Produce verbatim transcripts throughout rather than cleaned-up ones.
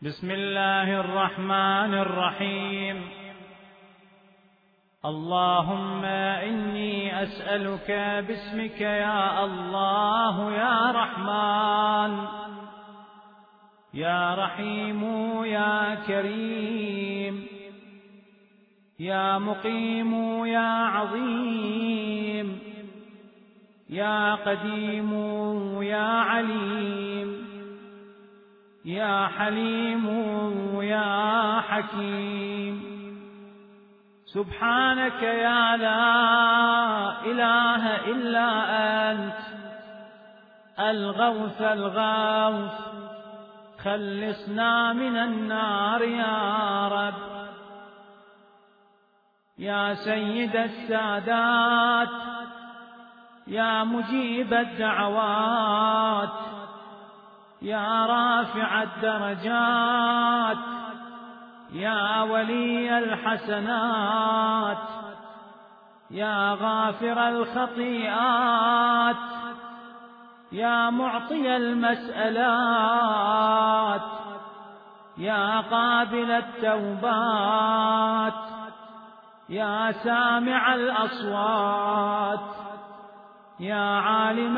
بسم الله الرحمن الرحيم. اللهم إني أسألك باسمك يا الله يا رحمن يا رحيم يا كريم يا مقيم يا عظيم يا قديم يا عليم يا حليم يا حكيم. سبحانك يا لا إله إلا أنت الغوث الغوث، خلصنا من النار يا رب. يا سيد السادات يا مجيب الدعوات يا رافع الدرجات يا ولي الحسنات يا غافر الخطيئات يا معطي المسألات يا قابل التوبات يا سامع الأصوات يا عالم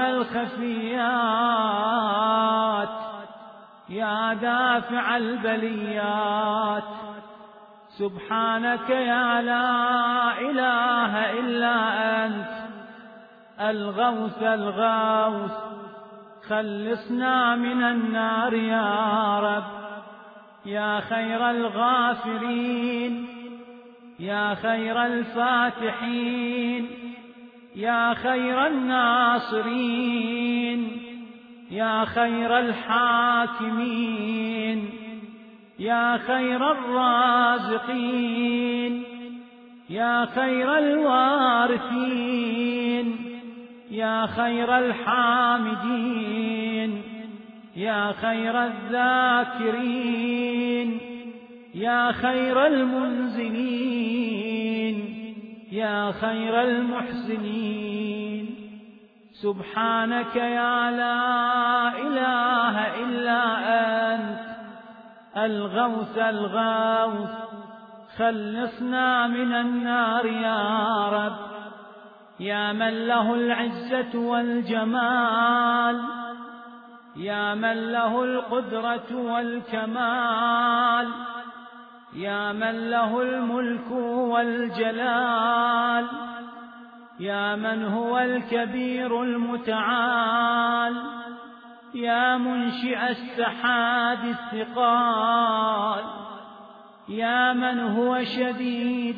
الخفيات يا دافع البليات. سبحانك يا لا إله إلا أنت الغوث الغوث، خلصنا من النار يا رب. يا خير الغافرين يا خير الفاتحين يا خير الناصرين يا خير الحاكمين يا خير الرازقين يا خير الوارثين يا خير الحامدين يا خير الذاكرين يا خير المنزلين يا خير المحسنين. سبحانك يا لا إله إلا أنت الغوث الغوث، خلصنا من النار يا رب. يا من له العزة والجمال يا من له القدرة والكمال يا من له الملك والجلال يا من هو الكبير المتعال يا منشئ السحاب الثقال يا من هو شديد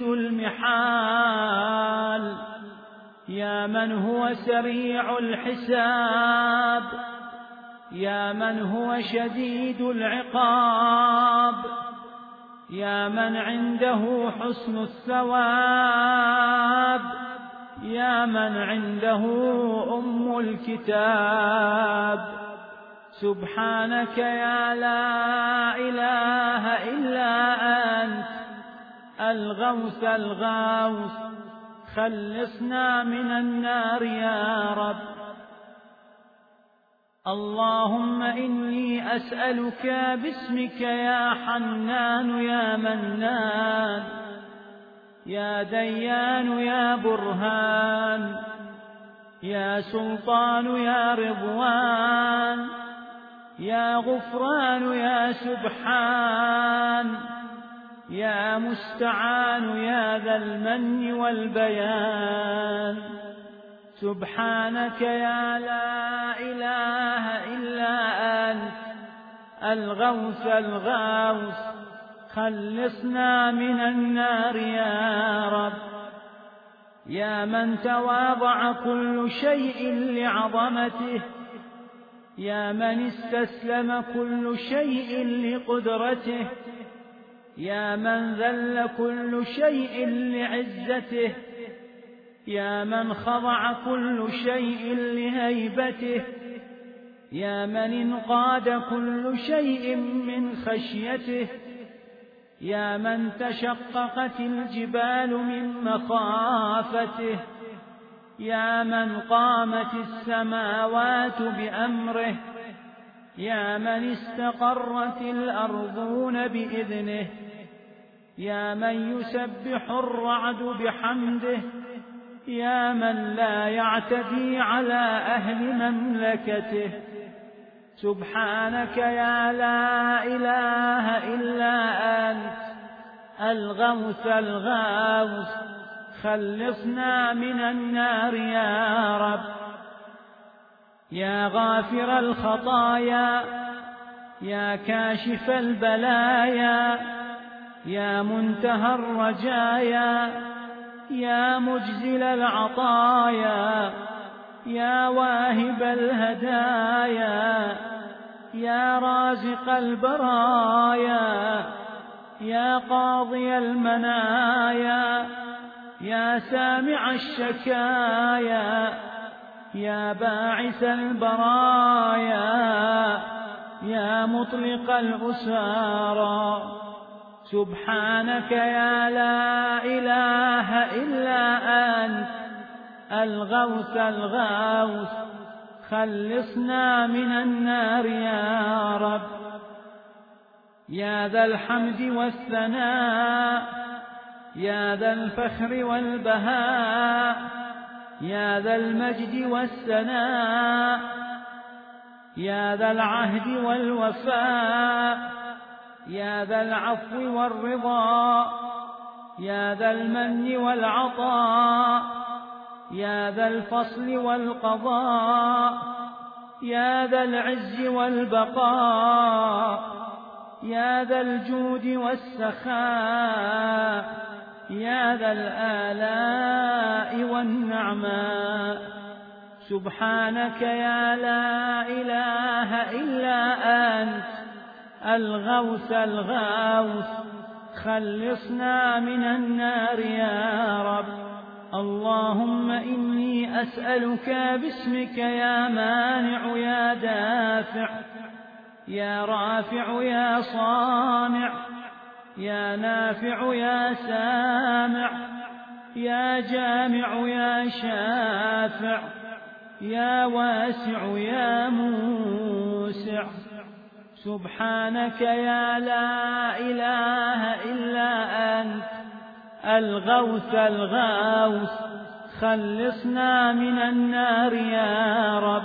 المحال يا من هو سريع الحساب يا من هو شديد العقاب يا من عنده حسن الثواب يا من عنده أم الكتاب. سبحانك يا لا إله إلا أنت الغوث الغوث، خلصنا من النار يا رب. اللهم إني أسألك باسمك يا حنان يا منان يا ديان يا برهان يا سلطان يا رضوان يا غفران يا سبحان يا مستعان يا ذا المن والبيان. سبحانك يا لا إله إلا أنت الغوث الغوث، خلصنا من النار يا رب. يا من تواضع كل شيء لعظمته يا من استسلم كل شيء لقدرته يا من ذل كل شيء لعزته يا من خضع كل شيء لهيبته يا من انقاد كل شيء من خشيته يا من تشققت الجبال من مخافته يا من قامت السماوات بأمره يا من استقرت الأرضون بإذنه، يا من يسبح الرعد بحمده، يا من لا يعتدي على أهل مملكته. سبحانك يا لا إله إلا أنت الغوث الغاوث، خلصنا من النار يا رب. يا غافر الخطايا، يا كاشف البلايا، يا منتهى الرجايا، يا مجزل العطايا، يا واهب الهدايا، يا رازق البرايا، يا قاضي المنايا، يا سامع الشكايا، يا باعث البرايا، يا مطلق الأسارى. سبحانك يا لا إله إلا أنت الغوث الغاوث، خلصنا من النار يا رب. يا ذا الحمد والثناء، يا ذا الفخر والبهاء، يا ذا المجد والسناء، يا ذا العهد والوفاء، يا ذا العفو والرضا، يا ذا المن والعطاء، يا ذا الفصل والقضاء، يا ذا العز والبقاء، يا ذا الجود والسخاء، يا ذا الآلاء والنعماء. سبحانك يا لا إله إلا أنت الغوث الغاوث، خلصنا من النار يا رب. اللهم إني أسألك باسمك يا مانع يا دافع، يا رافع يا صانع، يا نافع يا سامع، يا جامع يا شافع، يا واسع يا موسع. سبحانك يا لا إله إلا أنت الغوث الغاوث، خلصنا من النار يا رب.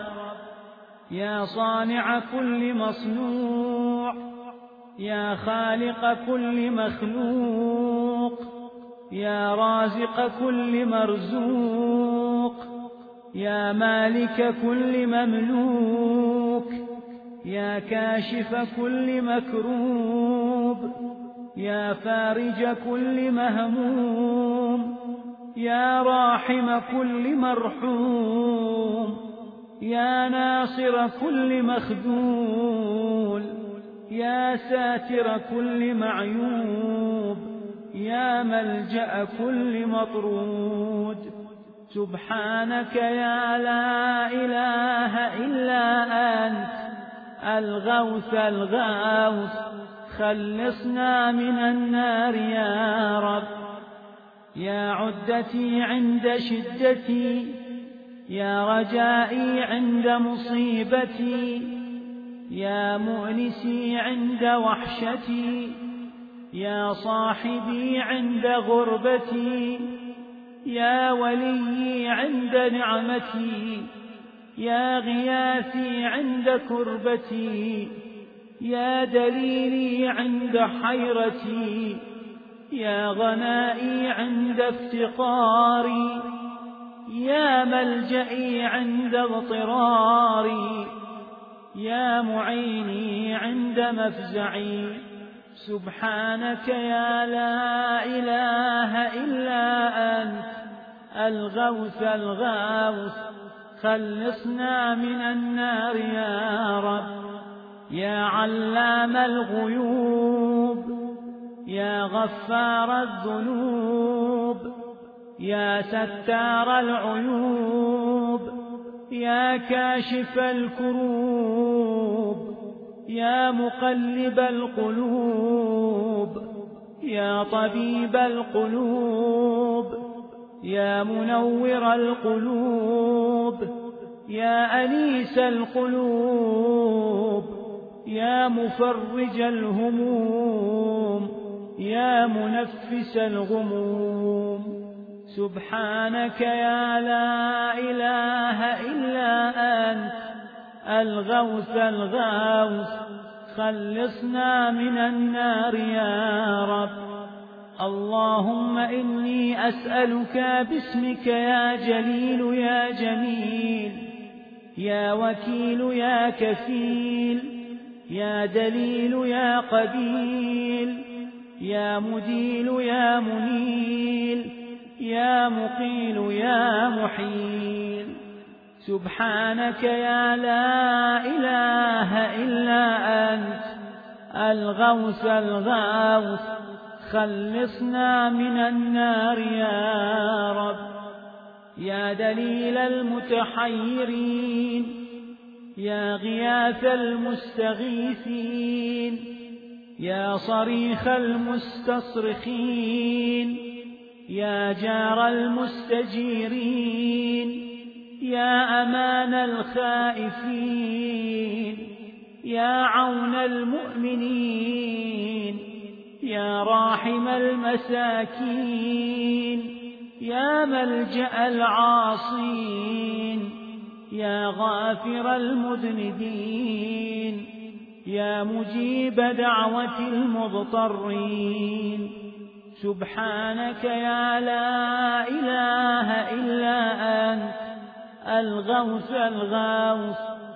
يا صانع كل مصنوع، يا خالق كل مخلوق، يا رازق كل مرزوق، يا مالك كل مملوك، يا كاشف كل مكروب، يا فارج كل مهموم، يا راحم كل مرحوم، يا ناصر كل مخذول، يا ساتر كل معيوب، يا ملجأ كل مطرود. سبحانك يا لا إله إلا أنت الغوث الغاوث، خلصنا من النار يا رب. يا عدتي عند شدتي، يا رجائي عند مصيبتي، يا مؤنسي عند وحشتي، يا صاحبي عند غربتي، يا وليي عند نعمتي، يا غياثي عند كربتي، يا دليلي عند حيرتي، يا غنائي عند افتقاري، يا ملجئي عند اضطراري، يا معيني عند مفزعي. سبحانك يا لا إله إلا أنت الغوث الغاوث، خلصنا من النار يا رب. يا علام الغيوب، يا غفار الذنوب، يا ستار العيوب، يا كاشف الكروب، يا مقلب القلوب، يا طبيب القلوب، يا منور القلوب، يا أنيس القلوب، يا مفرج الهموم يا منفس الغموم. سبحانك يا لا إله إلا أنت الغوث الغوث، خلصنا من النار يا رب. اللهم إني أسألك باسمك يا جليل يا جميل، يا وكيل يا كفيل، يا دليل يا قديل، يا مديل يا منيل، يا مقيل يا محيل. سبحانك يا لا إله إلا أنت الغوث الغوث، خلصنا من النار يا رب. يا دليل المتحيرين، يا غياث المستغيثين، يا صريخ المستصرخين، يا جار المستجيرين، يا أمان الخائفين، يا عون المؤمنين، يا راحم المساكين، يا ملجأ العاصين، يا غافر المذنبين، يا مجيب دعوة المضطرين. سبحانك يا لا إله إلا أنت الغوث الغوث،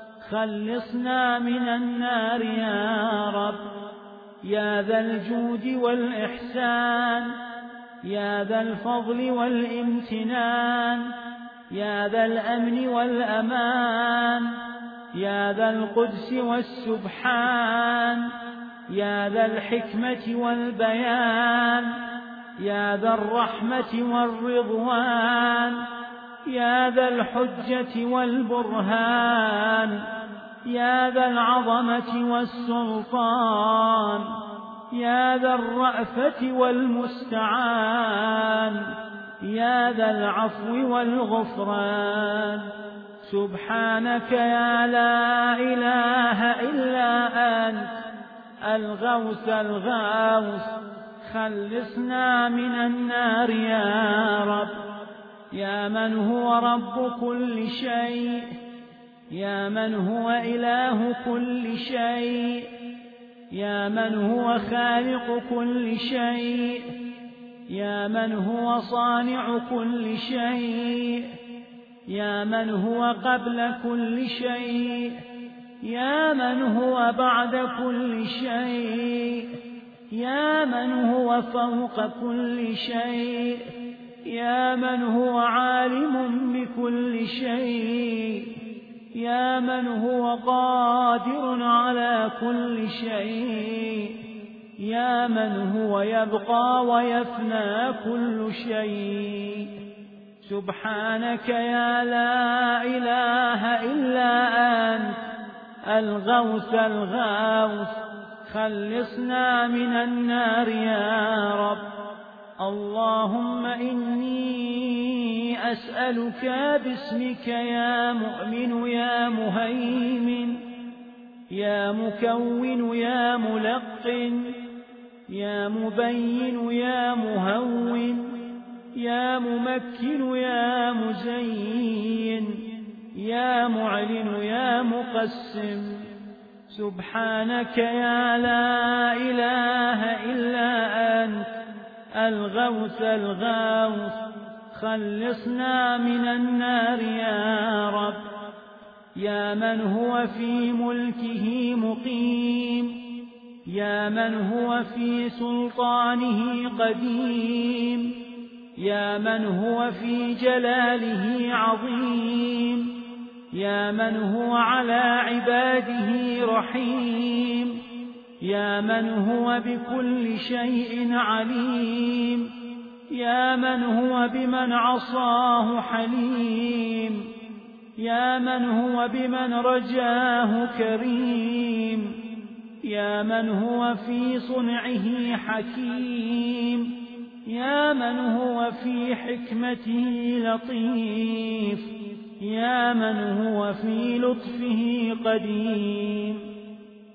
خلصنا من النار يا رب. يا ذا الجود والإحسان، يا ذا الفضل والامتنان، يا ذا الأمن والأمان، يا ذا القدس والسبحان، يا ذا الحكمة والبيان، يا ذا الرحمة والرضوان، يا ذا الحجة والبرهان، يا ذا العظمة والسلطان، يا ذا الرأفة والمستعان، يا ذا العفو والغفران. سبحانك يا لا إله إلا أنت الغوث الغوث، خلصنا من النار يا رب. يا من هو رب كل شيء، يا من هو إله كل شيء، يا من هو خالق كل شيء، يا من هو صانع كل شيء، يا من هو قبل كل شيء، يا من هو بعد كل شيء، يا من هو فوق كل شيء، يا من هو عالم بكل شيء، يا من هو قادر على كل شيء، يا من هو يبقى ويفنى كل شيء. سبحانك يا لا إله إلا أنت الغوث الغوث، خلصنا من النار يا رب. اللهم إني أسألك باسمك يا مؤمن يا مهيمن، يا مكون يا ملقن، يا مبين يا مهون، يا ممكن يا مزين، يا معلن يا مقسم. سبحانك يا لا إله إلا أنت الغوث الغوث، خلصنا من النار يا رب. يا من هو في ملكه مقيم، يا من هو في سلطانه قديم، يا من هو في جلاله عظيم، يا من هو على عباده رحيم، يا من هو بكل شيء عليم، يا من هو بمن عصاه حليم، يا من هو بمن رجاه كريم، يا من هو في صنعه حكيم، يا من هو في حكمته لطيف، يا من هو في لطفه قديم.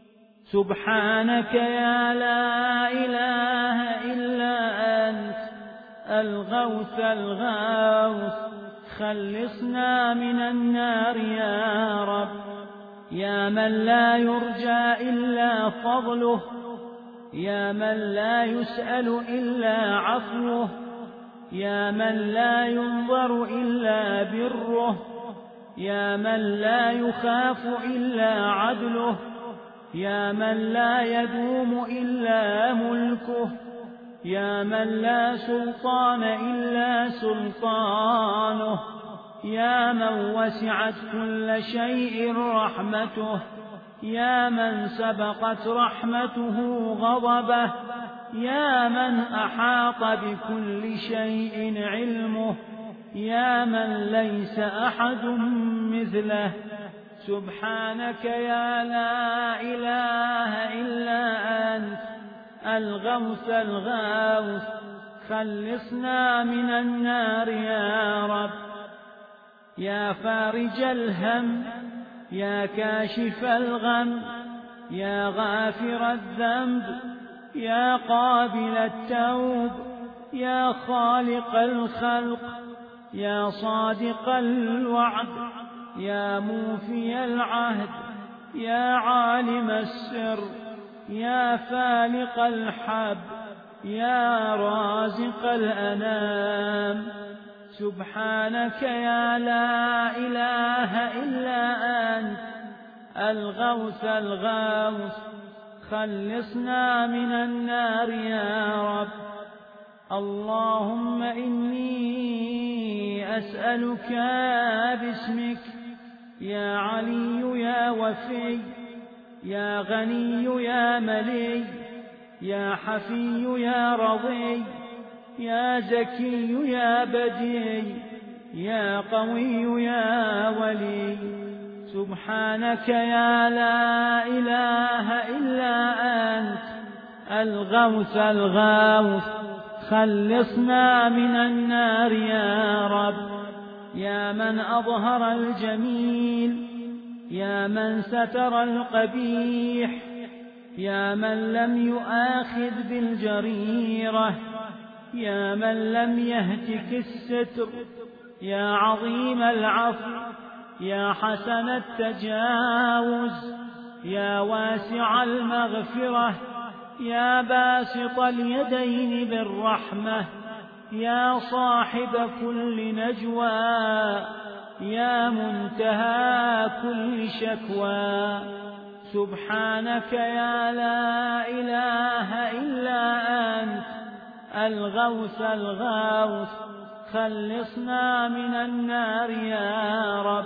سبحانك يا لا إله إلا أنت الغوث الغوث خلصنا من النار يا رب. يا من لا يرجى إلا فضله، يا من لا يسأل إلا عفوه، يا من لا ينظر إلا بره، يا من لا يخاف إلا عدله، يا من لا يدوم إلا ملكه، يا من لا سلطان إلا سلطانه، يا من وسعت كل شيء رحمته، يا من سبقت رحمته غضبه، يا من أحاط بكل شيء علمه، يا من ليس أحد مثله. سبحانك يا لا إله إلا أنت الغوث الغوث خلصنا من النار يا رب. يا فارج الهم، يا كاشف الغم، يا غافر الذنب، يا قابل التوب، يا خالق الخلق، يا صادق الوعد، يا موفي العهد، يا عالم السر، يا فالق الحب، يا رازق الأنام. سبحانك يا لا إله إلا أنت الغوث الغوث خلصنا من النار يا رب. اللهم إني أسألك باسمك يا علي يا وفي، يا غني يا ملي، يا حفي يا رضي، يا زكي يا بديع، يا قوي يا ولي. سبحانك يا لا إله إلا أنت الغوث الغوث خلصنا من النار يا رب. يا من أظهر الجميل، يا من ستر القبيح، يا من لم يؤاخذ بالجريرة، يا من لم يهتك الستر، يا عظيم العفو، يا حسن التجاوز، يا واسع المغفرة، يا باسط اليدين بالرحمة، يا صاحب كل نجوى، يا منتهى كل شكوى. سبحانك يا لا إله إلا أنت الغوث الغوث خلصنا من النار يا رب.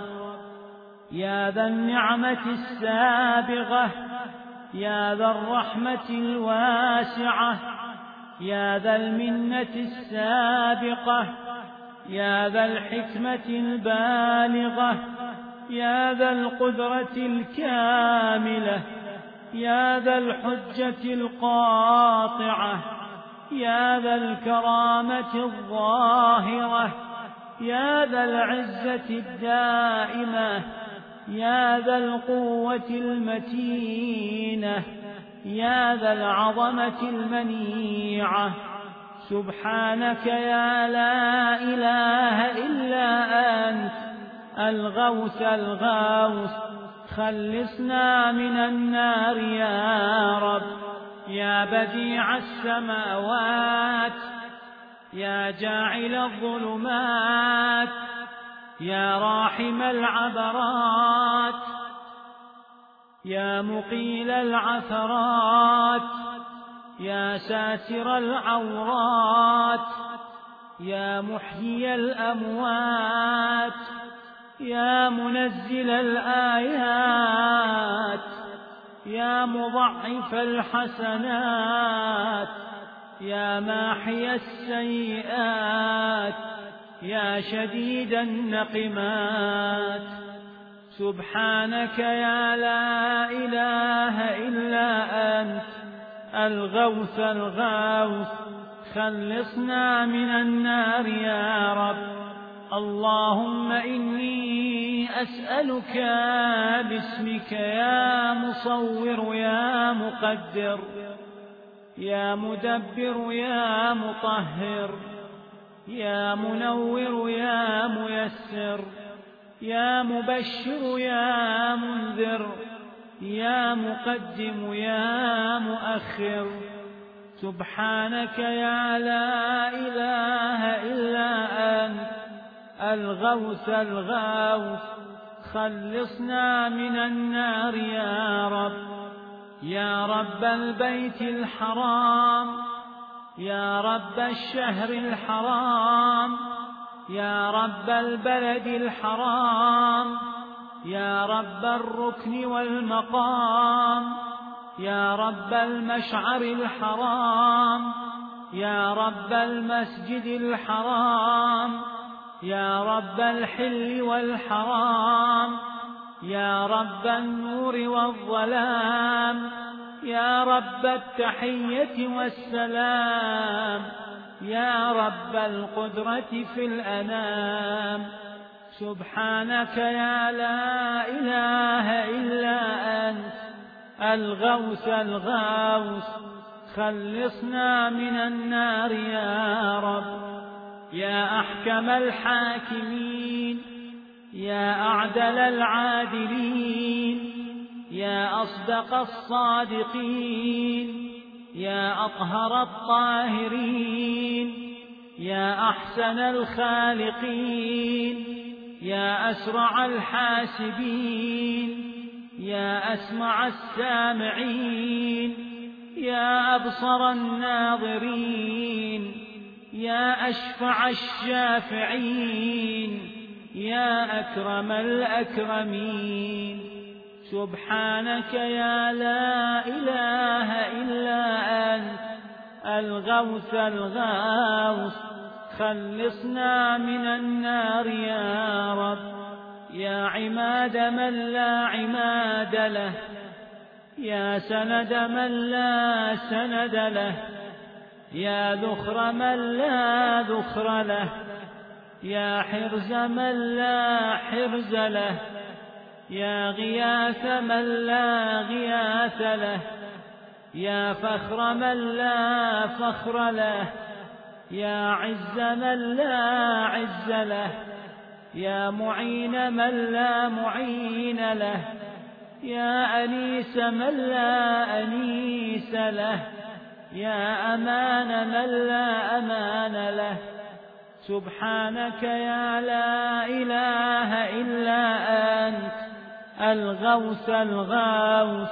يا ذا النعمة السابغة، يا ذا الرحمة الواسعة، يا ذا المنة السابقة، يا ذا الحكمة البالغة، يا ذا القدرة الكاملة، يا ذا الحجة القاطعة، يا ذا الكرامة الظاهرة، يا ذا العزة الدائمة، يا ذا القوة المتينة، يا ذا العظمة المنيعة. سبحانك يا لا إله إلا أنت الغوث الغوث خلصنا من النار يا رب. يا بديع السماوات، يا جاعل الظلمات، يا راحم العبرات، يا مقيل العثرات، يا ساتر العورات، يا محيي الأموات، يا منزل الآيات، يا مضعف الحسنات، يا ماحي السيئات، يا شديد النقمات. سبحانك يا لا إله إلا أنت الغوث الغوث خلصنا من النار يا رب. اللهم إني أسألك باسمك يا مصور يا مقدر يا مدبر يا مطهر يا منور يا ميسر يا مبشر يا منذر يا مقدم يا مؤخر، سبحانك يا لا إله إلا أنت الغوث الغوث، خلصنا من النار يا رب. يا رب البيت الحرام، يا رب الشهر الحرام، يا رب البلد الحرام، يا رب الركن والمقام، يا رب المشعر الحرام، يا رب المسجد الحرام، يا رب الحل والحرام، يا رب النور والظلام، يا رب التحية والسلام، يا رب القدرة في الأنام، سبحانك يا لا إله إلا أنت الغوث الغوث، خلصنا من النار يا رب. يا أحكم الحاكمين، يا أعدل العادلين، يا أصدق الصادقين، يا أطهر الطاهرين، يا أحسن الخالقين، يا أسرع الحاسبين، يا أسمع السامعين، يا أبصر الناظرين، يا أشفع الشافعين، يا أكرم الأكرمين، سبحانك يا لا إله إلا أنت الغوث الغوث، خلصنا من النار يا رب. يا عماد من لا عماد له، يا سند من لا سند له، يا ذخر من لا ذخر له، يا حرز من لا حرز له، يا غياث من لا غياث له، يا فخر من لا فخر له، يا عز من لا عز له، يا معين من لا معين له، يا أنيس من لا أنيس له، يا أمان من لا أمان له، سبحانك يا لا إله إلا أنت الغوث الغوث،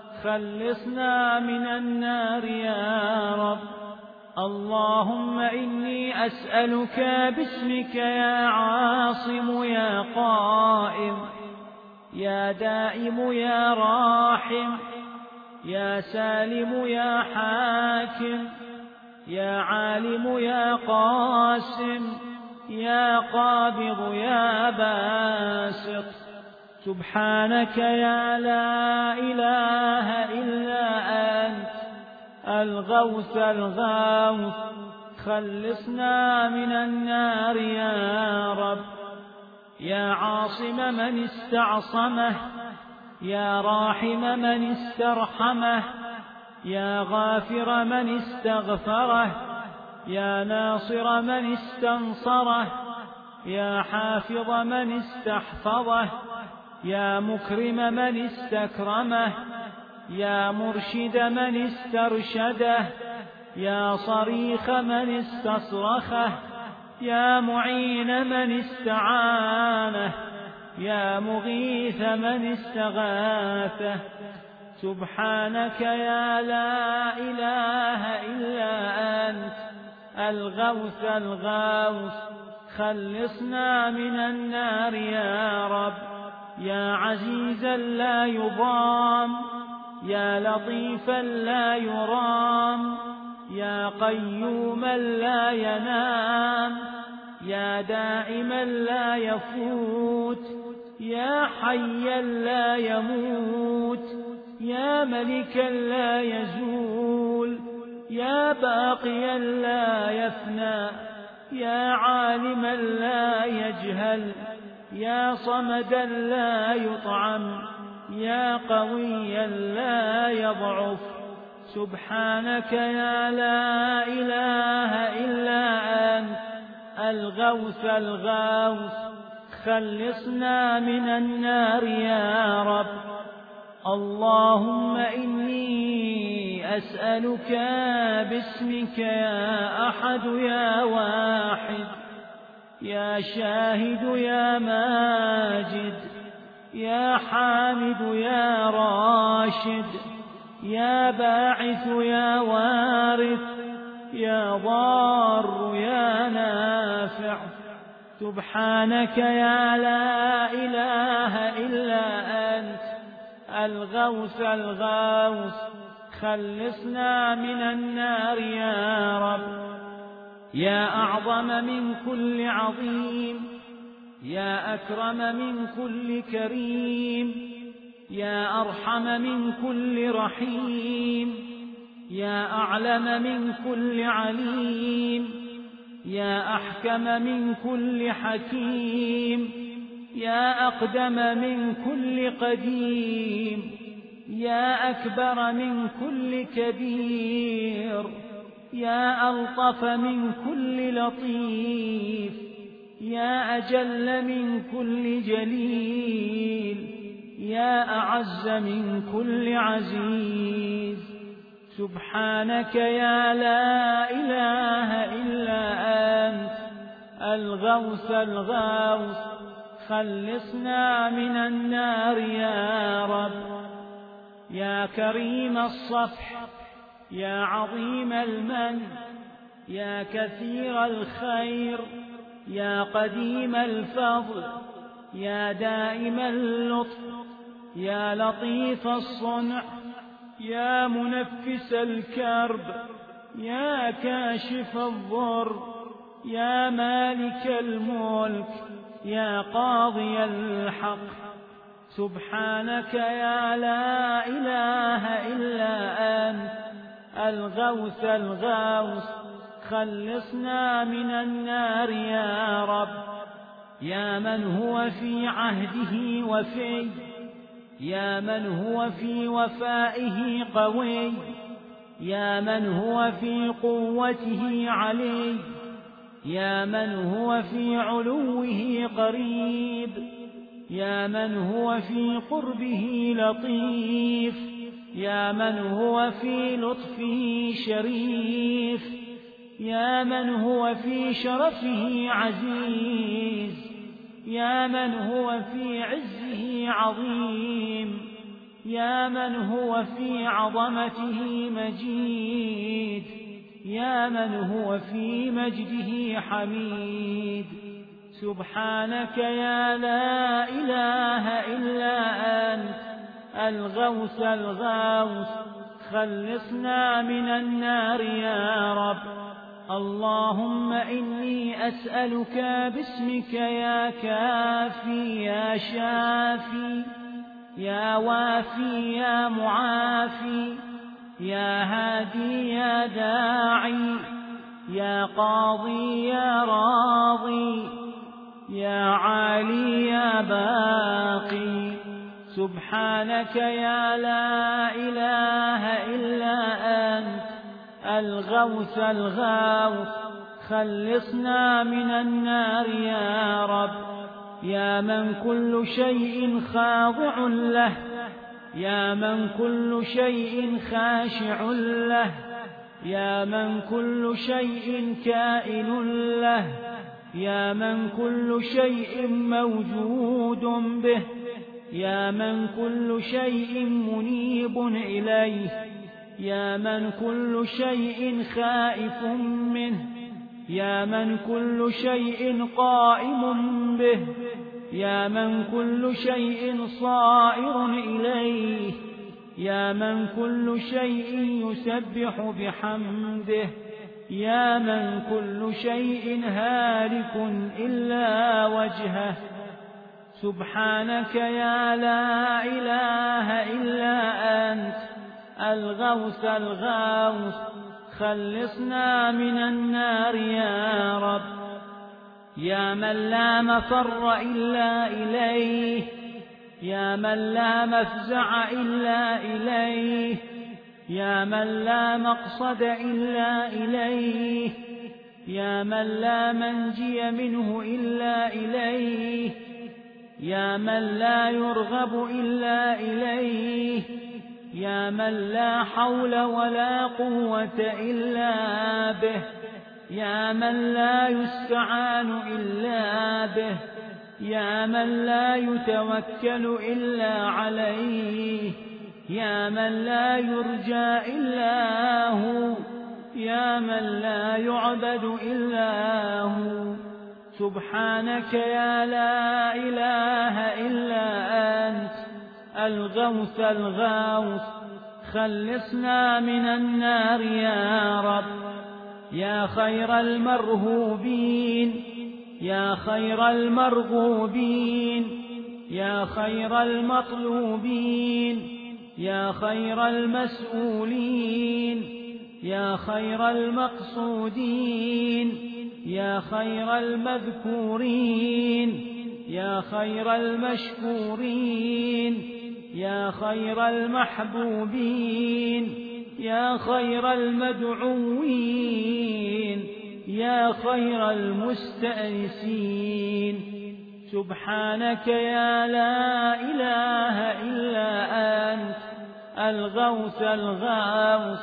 خلصنا من النار يا رب. اللهم إني أسألك باسمك يا عاصم يا قائم، يا دائم يا راحم، يا سالم يا حاكم، يا عالم يا قاسم، يا قابض يا باسط، سبحانك يا لا إله إلا أنت الغوث الغوث، خلصنا من النار يا رب. يا عاصم من استعصمه، يا راحم من استرحمه، يا غافر من استغفره، يا ناصر من استنصره، يا حافظ من استحفظه، يا مكرم من استكرمه، يا مرشد من استرشده، يا صريخ من استصرخه، يا معين من استعانه، يا مغيث من استغاثه، سبحانك يا لا إله إلا أنت الغوث الغوث، خلصنا من النار يا رب. يا عزيزا لا يضام، يا لطيفا لا يرام، يا قيوما لا ينام، يا دائما لا يفوت، يا حيا لا يموت، يا ملكا لا يزول، يا باقيا لا يفنى، يا عالما لا يجهل، يا صمدا لا يطعم، يا قويا لا يضعف. سبحانك يا لا إله إلا أنت الغوث الغوث، خلصنا من النار يا رب. اللهم إني أسألك باسمك يا أحد يا واحد، يا شاهد يا ماجد، يا حامد يا راشد، يا باعث يا وارث، يا ضار يا نافع. سبحانك يا لا إله إلا أنت الغوث الغوث، خلصنا من النار يا رب. يا أعظم من كل عظيم، يا أكرم من كل كريم، يا أرحم من كل رحيم، يا أعلم من كل عليم، يا أحكم من كل حكيم، يا أقدم من كل قديم، يا أكبر من كل كبير، يا ألطف من كل لطيف، يا أجل من كل جليل، يا أعز من كل عزيز. سبحانك يا لا إله إلا أنت الغوث الغوث، خلصنا من النار يا رب. يا كريم الصفح، يا عظيم المن، يا كثير الخير، يا قديم الفضل، يا دائم اللطف، يا لطيف الصنع، يا منفس الكرب، يا كاشف الضر، يا مالك الملك، يا قاضي الحق. سبحانك يا لا إله إلا أنت الغوث الغوث، خلصنا من النار يا رب. يا من هو في عهده وفي، يا من هو في وفائه قوي، يا من هو في قوته علي، يا من هو في علوه قريب، يا من هو في قربه لطيف، يا من هو في لطفه شريف، يا من هو في شرفه عزيز، يا من هو في عزه عظيم، يا من هو في عظمته مجيد، يا من هو في مجده حميد. سبحانك يا لا إله إلا أنت الغوث الغوث، خلصنا من النار يا رب. اللهم إني أسألك باسمك يا كافي يا شافي، يا وافي يا معافي، يا هادي يا داعي، يا قاضي يا راضي، يا عالي يا باقي. سبحانك يا لا إله إلا أنت الغوث الغوث، خلصنا من النار يا رب. يا من كل شيء خاضع له، يا من كل شيء خاشع له، يا من كل شيء كائن له، يا من كل شيء موجود به، يا من كل شيء منيب إليه، يا من كل شيء خائف منه، يا من كل شيء قائم به، يا من كل شيء صائر إليه، يا من كل شيء يسبح بحمده، يا من كل شيء هالك إلا وجهه. سبحانك يا لا إله إلا أنت الغوث الغوث، خلصنا من النار يا رب. يا من لا مفر إلا إليه، يا من لا مفزع إلا إليه، يا من لا مقصد إلا إليه، يا من لا منجي منه إلا إليه، يا من لا يرغب إلا إليه، يا من لا حول ولا قوة إلا به، يا من لا يستعان إلا به، يا من لا يتوكل إلا عليه، يا من لا يرجى إلا هو، يا من لا يعبد إلا هو. سبحانك يا لا إله إلا أنت الغوث الغوث، خلصنا من النار يا رب. يا خير المرهوبين، يا خير المرغوبين، يا خير المطلوبين، يا خير المسؤولين، يا خير المقصودين، يا خير المذكورين، يا خير المشكورين، يا خير المحبوبين، يا خير المدعوين، يا خير المستأنسين. سبحانك يا لا إله إلا أنت الغوث الغوث،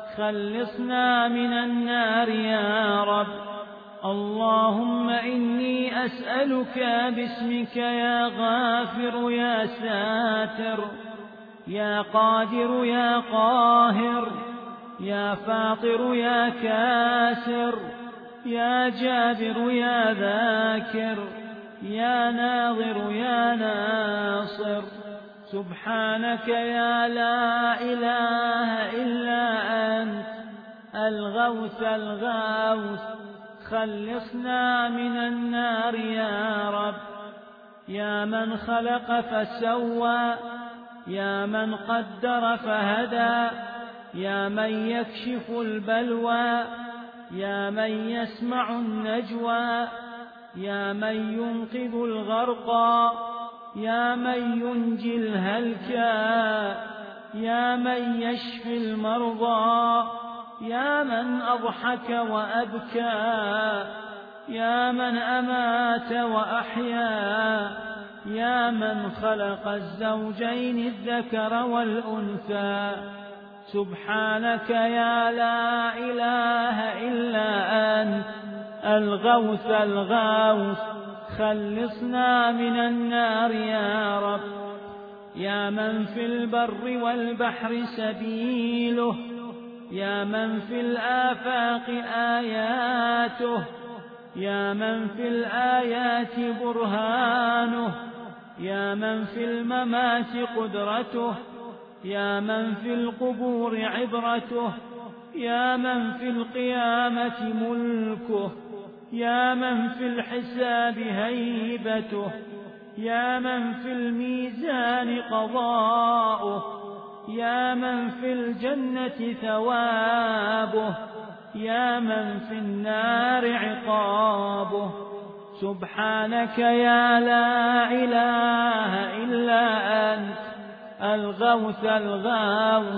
خلصنا من النار يا رب. اللهم إني أسألك باسمك يا غافر يا ساتر، يا قادر يا قاهر، يا فاطر يا كاسر، يا جابر يا ذاكر، يا ناظر يا ناصر. سبحانك يا لا إله إلا أنت الغوث الغوث، خلصنا من النار يا رب. يا من خلق فسوى، يا من قدر فهدى، يا من يكشف البلوى، يا من يسمع النجوى، يا من ينقذ الغرقى، يا من ينجي الهلكى، يا من يشفي المرضى، يا من أضحك وأبكى، يا من أمات وأحيا، يا من خلق الزوجين الذكر والأنثى. سبحانك يا لا إله إلا أنت الغوث الغوث، خلصنا من النار يا رب. يا من في البر والبحر سبيله، يا من في الآفاق آياته، يا من في الآيات برهانه، يا من في الممات قدرته، يا من في القبور عبرته، يا من في القيامة ملكه، يا من في الحساب هيبته، يا من في الميزان قضاؤه، يا من في الجنة ثوابه، يا من في النار عقابه. سبحانك يا لا إله إلا أنت الغوث الغوث،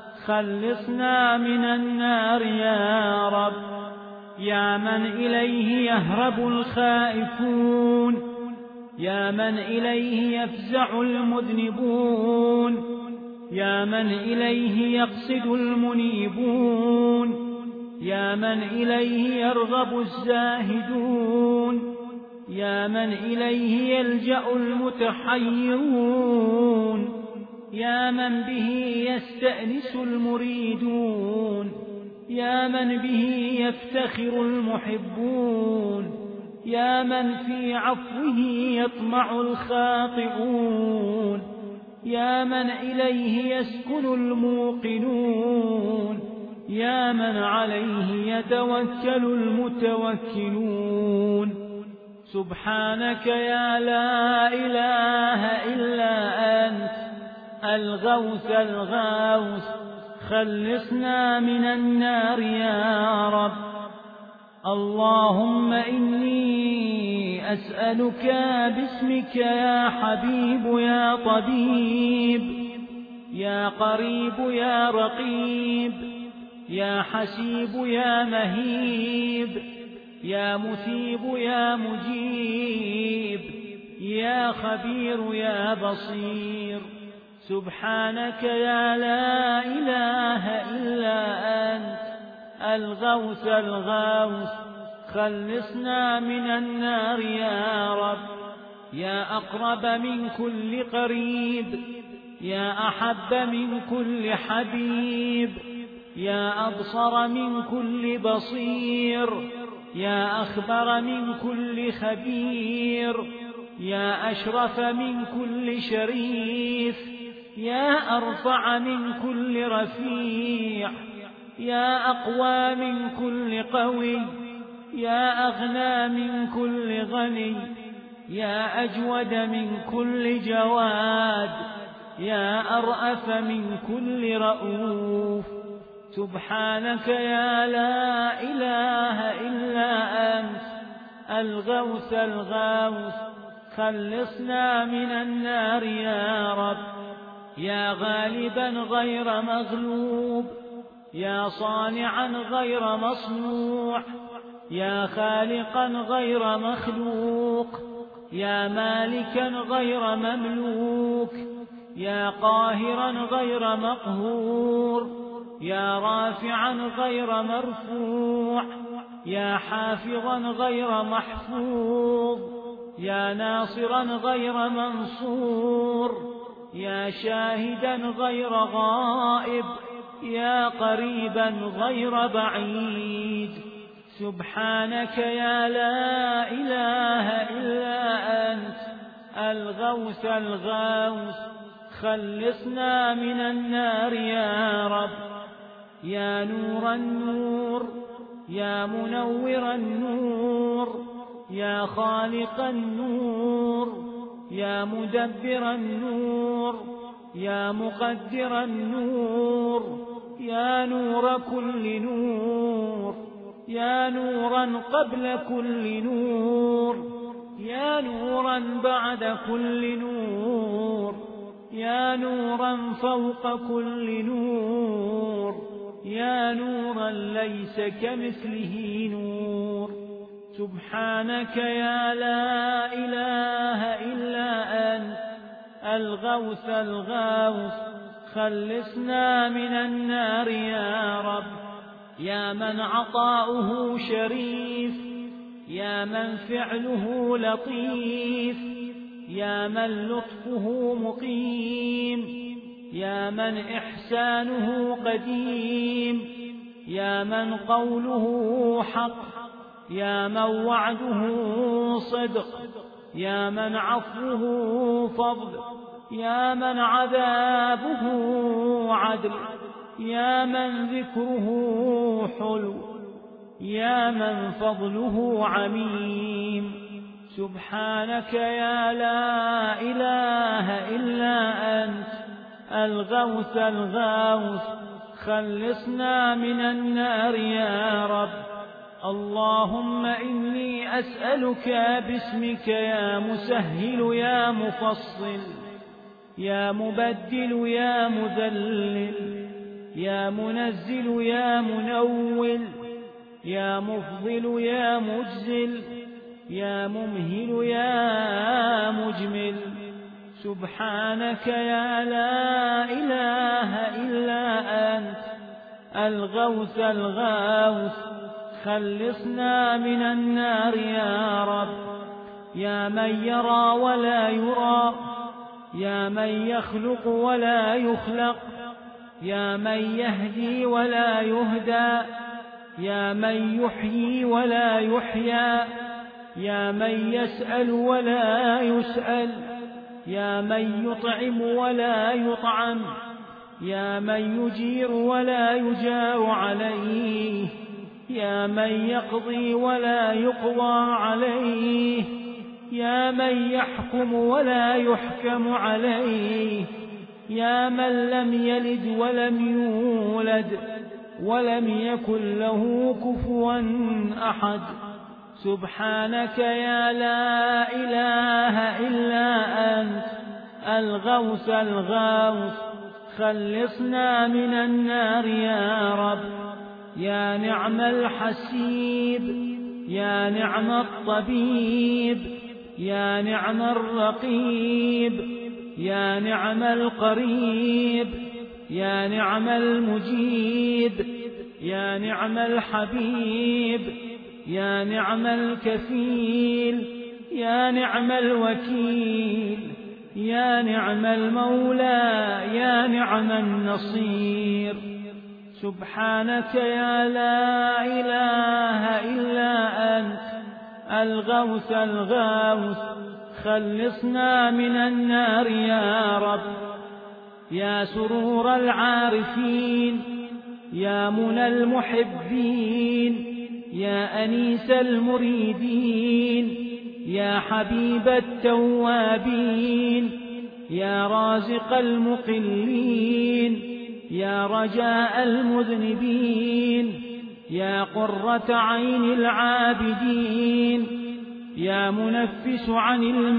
خلصنا من النار يا رب. يا من إليه يهرب الخائفون، يا من إليه يفزع المذنبون، يا من إليه يقصد المنيبون، يا من إليه يرغب الزاهدون، يا من إليه يلجأ المتحيرون، يا من به يستأنس المريدون، يا من به يفتخر المحبون، يا من في عفوه يطمع الخاطئون، يا من إليه يسكن الموقنون، يا من عليه يتوكل المتوكلون. سبحانك يا لا إله إلا أنت الغوث الغوث، خلصنا من النار يا رب. اللهم إني أسألك باسمك يا حبيب يا طبيب يا قريب يا رقيب يا حسيب يا مهيب يا مثيب يا مجيب يا خبير يا بصير، سبحانك يا لا إله إلا أنت الغوث الغوث، خلصنا من النار يا رب. يا أقرب من كل قريب يا أحب من كل حبيب يا أبصر من كل بصير يا أخبر من كل خبير يا أشرف من كل شريف يا أرفع من كل رفيع يا أقوى من كل قوي يا أغنى من كل غني يا أجود من كل جواد يا أرأف من كل رؤوف، سبحانك يا لا إله إلا أنت الغوث الغوث، خلصنا من النار يا رب. يا غالبا غير مغلوب يا صانعا غير مصنوع يا خالقا غير مخلوق يا مالكا غير مملوك يا قاهرا غير مقهور يا رافعا غير مرفوع يا حافظا غير محفوظ يا ناصرا غير منصور يا شاهدا غير غائب يا قريبا غير بعيد، سبحانك يا لا إله إلا أنت الغوث الغوث، خلصنا من النار يا رب. يا نور النور يا منور النور يا خالق النور يا مدبر النور يا مقدر النور يا نور كل نور يا نورا قبل كل نور يا نورا بعد كل نور يا نورا فوق كل نور يا نورا ليس كمثله نور، سبحانك يا لا إله إلا أنت الغوث الغوث، خلصنا من النار يا رب. يا من عطاؤه شريف يا من فعله لطيف يا من لطفه مقيم يا من إحسانه قديم يا من قوله حق يا من وعده صدق يا من عفوه فضل يا من عذابه عدل يا من ذكره حلو يا من فضله عميم، سبحانك يا لا إله إلا أنت الغوث الغوث، خلصنا من النار يا رب. اللهم إني أسألك باسمك يا مسهل يا مفصل يا مبدل يا مذلل يا منزل يا منول يا مفضل يا مجزل يا ممهل يا مجمل، سبحانك يا لا إله إلا أنت الغوث الغوث، خلصنا من النار يا رب. يا من يرى ولا يرى يا من يخلق ولا يخلق يا من يهدي ولا يهدى يا من يحيي ولا يحيى يا من يسأل ولا يسأل يا من يطعم ولا يطعم يا من يجير ولا يجار عليه يا من يقضي ولا يقضى عليه يا من يحكم ولا يحكم عليه يا من لم يلد ولم يولد ولم يكن له كفوا أحد. سبحانك يا لا إله إلا أنت الغوث الغوث، خلصنا من النار يا رب. يا نعم الحسيب، يا نعم الطبيب، يا نعم الرقيب، يا نعم القريب، يا نعم المجيب، يا نعم الحبيب، يا نعم الكفيل، يا نعم الوكيل، يا نعم المولى، يا نعم النصير. سبحانك يا لا إله إلا أنت الغوث الغوث، خلصنا من النار يا رب. يا سرور العارفين، يا منى المحبين، يا أنيس المريدين، يا حبيب التوابين، يا رازق المقلين، يا رجاء المذنبين، يا قرة عين العابدين، يا منفس عن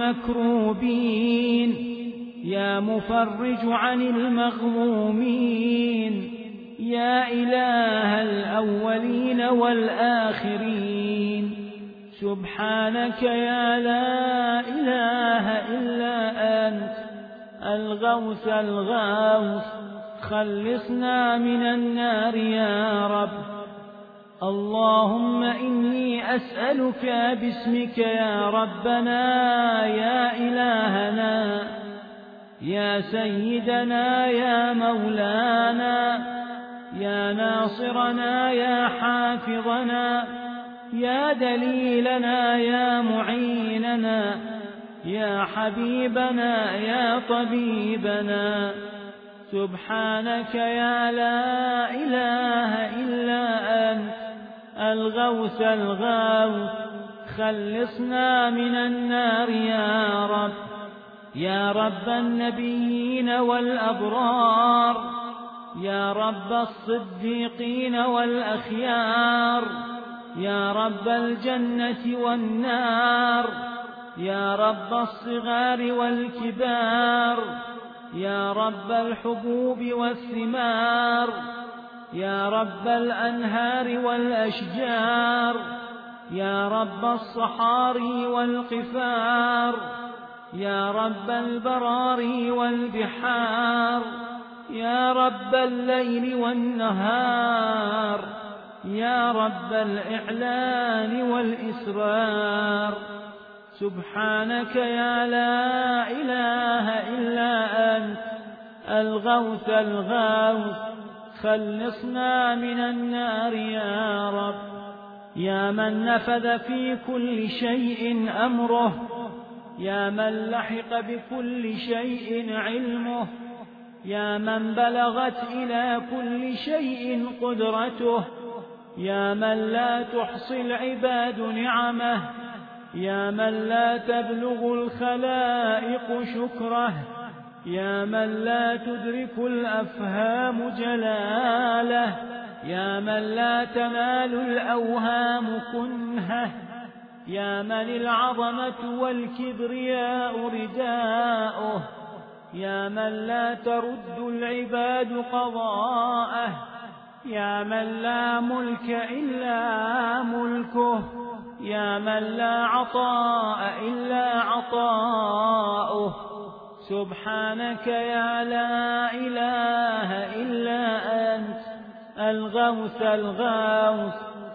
المكروبين، يا مفرج عن المغمومين، يا إله الأولين والآخرين. سبحانك يا لا إله إلا أنت الغوث الغوث، خلصنا من النار يا رب. اللهم إني أسألك باسمك يا ربنا يا إلهنا، يا سيدنا يا مولانا، يا ناصرنا يا حافظنا، يا دليلنا يا معيننا، يا حبيبنا يا طبيبنا. سبحانك يا لا إله إلا أنت الغوث الغوث، خلصنا من النار يا رب. يا رب النبيين والأبرار، يا رب الصديقين والأخيار، يا رب الجنة والنار، يا رب الصغار والكبار، يا رب الحبوب والثمار، يا رب الأنهار والأشجار، يا رب الصحاري والقفار، يا رب البراري والبحار، يا رب الليل والنهار، يا رب الإعلان والإسرار. سبحانك يا لا إله إلا أنت الغوث الغوث، خلصنا من النار يا رب. يا من نفذ في كل شيء أمره، يا من لحق بكل شيء علمه، يا من بلغت إلى كل شيء قدرته، يا من لا تحصي العباد نعمه، يا من لا تبلغ الخلائق شكره، يا من لا تدرك الأفهام جلاله، يا من لا تنال الأوهام كنهه، يا من العظمة والكبرياء رداؤه، يا من لا ترد العباد قضاءه، يا من لا ملك إلا ملكه، يا من لا عطاء إلا عطاؤه. سبحانك يا لا إله إلا أنت الغوث الغوث،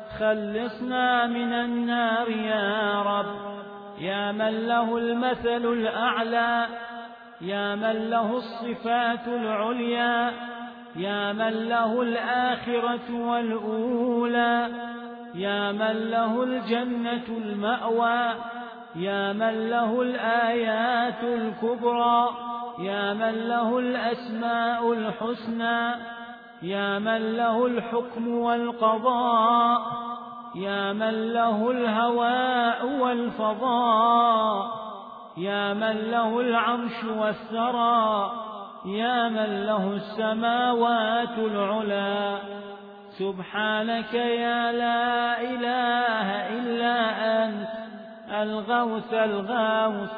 خلصنا من النار يا رب. يا من له المثل الأعلى، يا من له الصفات العليا، يا من له الآخرة والأولى، يا من له الجنة المأوى، يا من له الآيات الكبرى، يا من له الأسماء الحسنى، يا من له الحكم والقضاء، يا من له الهواء والفضاء، يا من له العرش والثرى، يا من له السماوات العلا. سبحانك يا لا إله إلا أنت الغوث الغوث،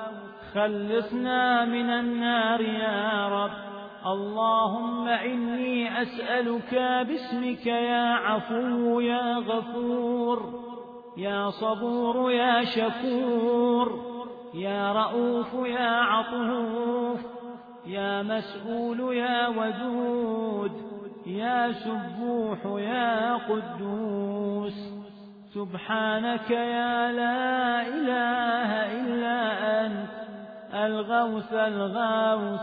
خلصنا من النار يا رب. اللهم إني أسألك باسمك يا عفو يا غفور، يا صبور يا شكور، يا رؤوف يا عطوف، يا مسؤول يا ودود، يا سبوح يا قدوس. سبحانك يا لا إله إلا أنت الغوث الغوث،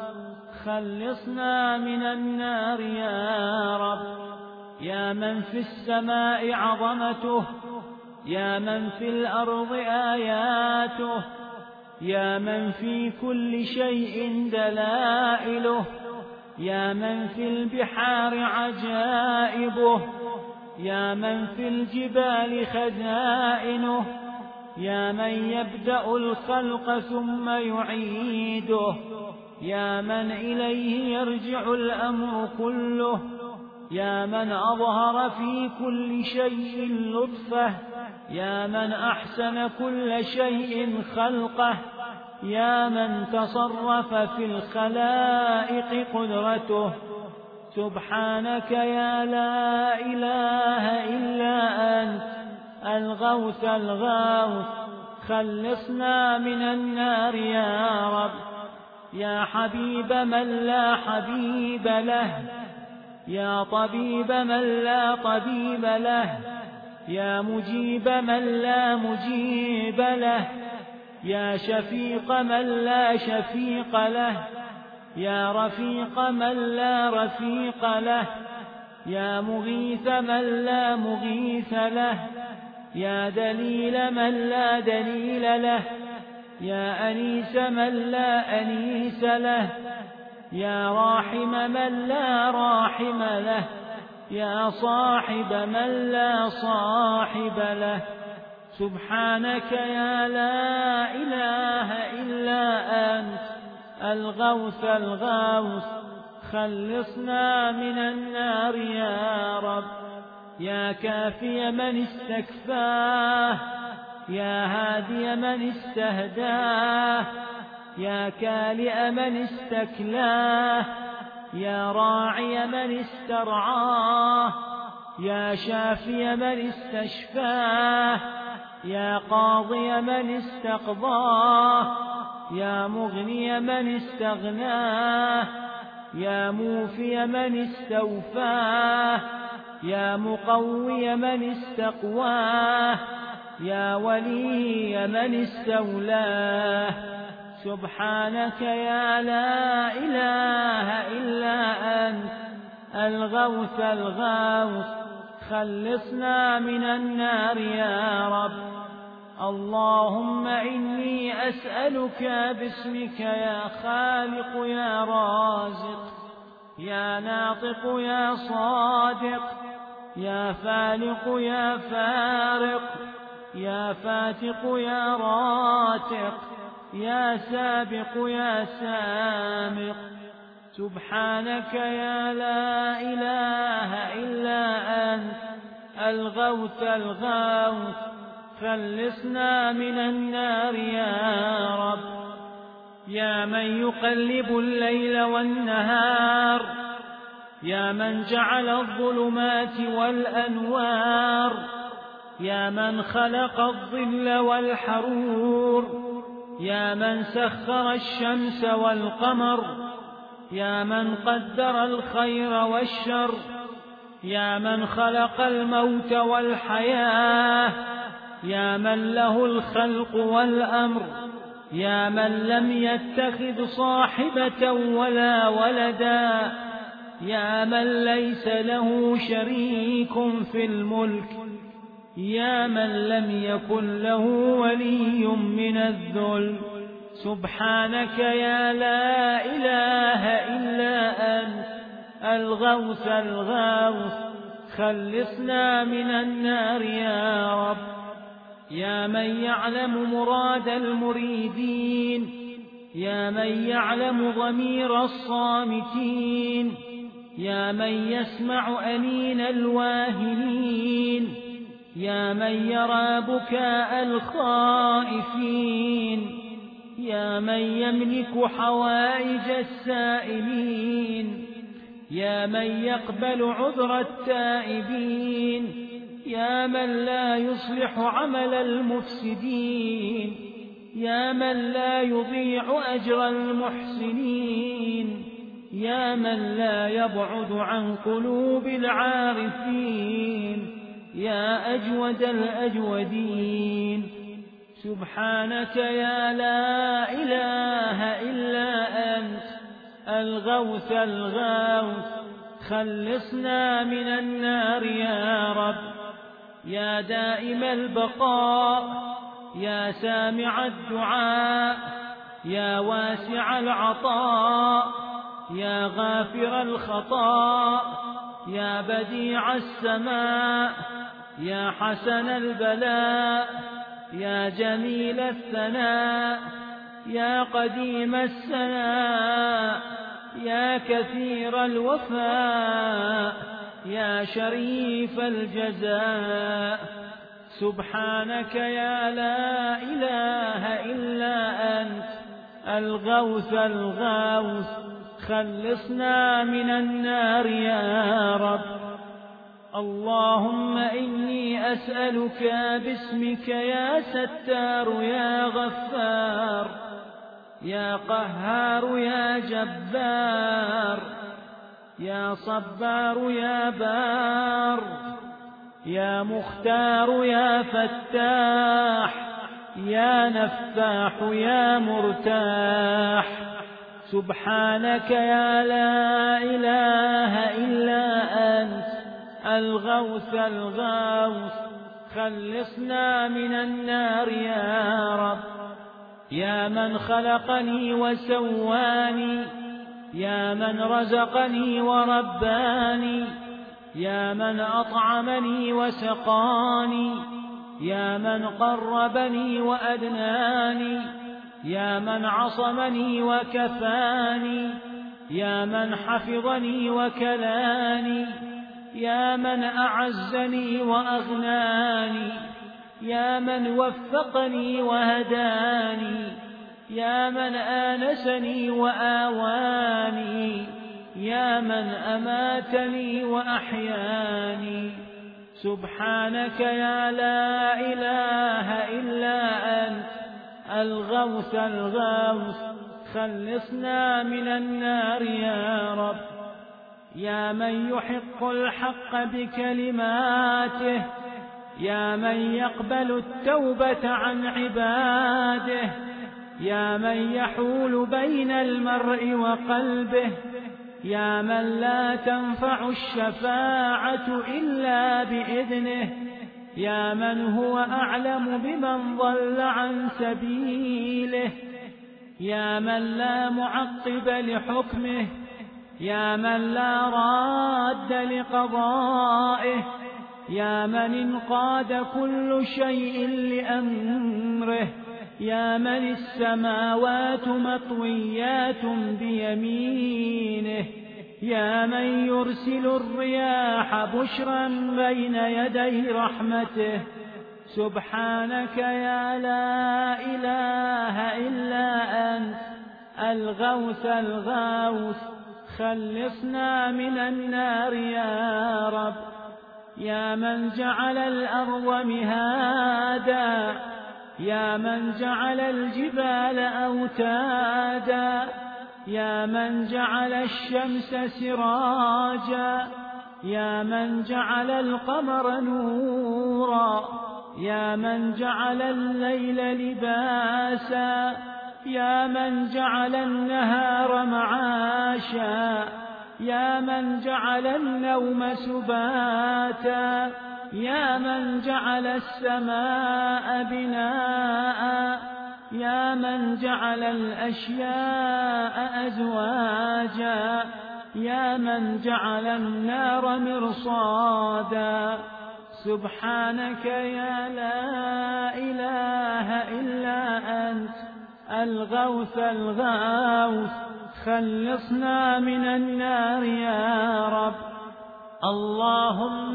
خلصنا من النار يا رب. يا من في السماء عظمته، يا من في الأرض آياته، يا من في كل شيء دلائله، يا من في البحار عجائبه، يا من في الجبال خزائنه، يا من يبدأ الخلق ثم يعيده، يا من إليه يرجع الأمر كله، يا من أظهر في كل شيء لطفه، يا من أحسن كل شيء خلقه، يا من تصرف في الخلائق قدرته. سبحانك يا لا إله إلا أنت الغوث الغوث، خلصنا من النار يا رب. يا حبيب من لا حبيب له، يا طبيب من لا طبيب له، يا مجيب من لا مجيب له، يا شفيق من لا شفيق له، يا رفيق من لا رفيق له، يا مغيث من لا مغيث له، يا دليل من لا دليل له، يا أنيس من لا أنيس له، يا راحم من لا راحم له، يا صاحب من لا صاحب له. سبحانك يا لا إله إلا أنت الغوث الغوث، خلصنا من النار يا رب. يا كافي من استكفاه، يا هادي من استهداه، يا كالئ من استكلاه، يا راعي من استرعاه، يا شافي من استشفاه، يا قاضي من استقضاه، يا مغني من استغناه، يا موفي من استوفاه، يا مقوي من استقواه، يا ولي من استولاه. سبحانك يا لا إله إلا أنت الغوث الغوث، خلصنا من النار يا رب. اللهم إني أسألك باسمك يا خالق يا رازق، يا ناطق يا صادق، يا فالق يا فارق، يا فاتق يا راتق، يا سابق يا سامق. سبحانك يا لا إله إلا أنت الغوث الغوث، خلصنا من النار يا رب. يا من يقلب الليل والنهار، يا من جعل الظلمات والأنوار، يا من خلق الظل والحرور، يا من سخر الشمس والقمر، يا من قدر الخير والشر، يا من خلق الموت والحياة، يا من له الخلق والأمر، يا من لم يتخذ صاحبة ولا ولدا، يا من ليس له شريك في الملك، يا من لم يكن له ولي من الذل. سبحانك يا لا إله إلا أنت الغوث الغوث، خلصنا من النار يا رب. يا من يعلم مراد المريدين، يا من يعلم ضمير الصامتين، يا من يسمع أنين الواهنين، يا من يرى بكاء الخائفين، يا من يملك حوائج السائلين، يا من يقبل عذر التائبين، يا من لا يصلح عمل المفسدين، يا من لا يضيع أجر المحسنين، يا من لا يبعد عن قلوب العارفين، يا أجود الأجودين. سبحانك يا لا إله إلا أنت الغوث الغوث، خلصنا من النار يا رب. يا دائم البقاء، يا سامع الدعاء، يا واسع العطاء، يا غافر الخطاء، يا بديع السماء، يا حسن البلاء، يا جميل الثناء، يا قديم السناء، يا كثير الوفاء، يا شريف الجزاء. سبحانك يا لا إله إلا أنت الغوث الغوث، خلصنا من النار يا رب. اللهم إني أسألك باسمك يا ستار يا غفار، يا قهار يا جبار، يا صبار يا بار، يا مختار يا فتاح، يا نفاح يا مرتاح. سبحانك يا لا إله إلا أنت الغوث الغوث، خلصنا من النار يا رب. يا من خلقني وسواني، يا من رزقني ورباني، يا من أطعمني وسقاني، يا من قربني وأدناني، يا من عصمني وكفاني، يا من حفظني وكلاني، يا من أعزني وأغناني، يا من وفقني وهداني، يا من آنسني وآواني، يا من أماتني وأحياني. سبحانك يا لا إله إلا أنت الغوث الغوث، خلصنا من النار يا رب. يا من يحق الحق بكلماته، يا من يقبل التوبة عن عباده، يا من يحول بين المرء وقلبه، يا من لا تنفع الشفاعة إلا بإذنه، يا من هو أعلم بمن ضل عن سبيله، يا من لا معقب لحكمه، يا من لا راد لقضائه، يا من انقاد كل شيء لأمره، يا من السماوات مطويات بيمينه، يا من يرسل الرياح بشرا بين يدي رحمته. سبحانك يا لا إله إلا أنت الغوث الغوث، خلصنا من النار يا رب. يا من جعل الأرض مهادا، يا من جعل الجبال أوتادا، يا من جعل الشمس سراجا، يا من جعل القمر نورا، يا من جعل الليل لباسا، يا من جعل النهار معاشا، يا من جعل النوم سباتا، يا من جعل السماء بناء، يا من جعل الأشياء أزواجا، يا من جعل النار مرصادا. سبحانك يا لا إله إلا أنت الغوث الغوث خلصنا من النار يا رب. اللهم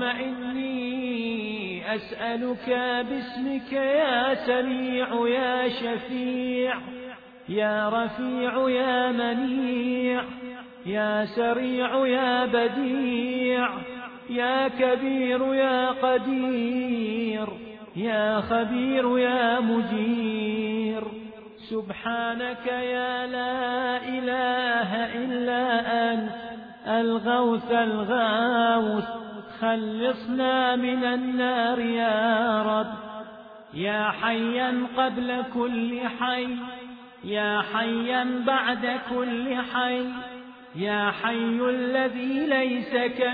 إني أسألك باسمك يا سميع يا شفيع يا رفيع يا منيع يا سريع يا بديع يا كبير يا قدير يا خبير يا مجير. سبحانك يا لا إله إلا أنت الغوث الغوث خلصنا من النار يا رب. يا حيا قبل كل حي يا حيا بعد كل حي يا حي الذي ليس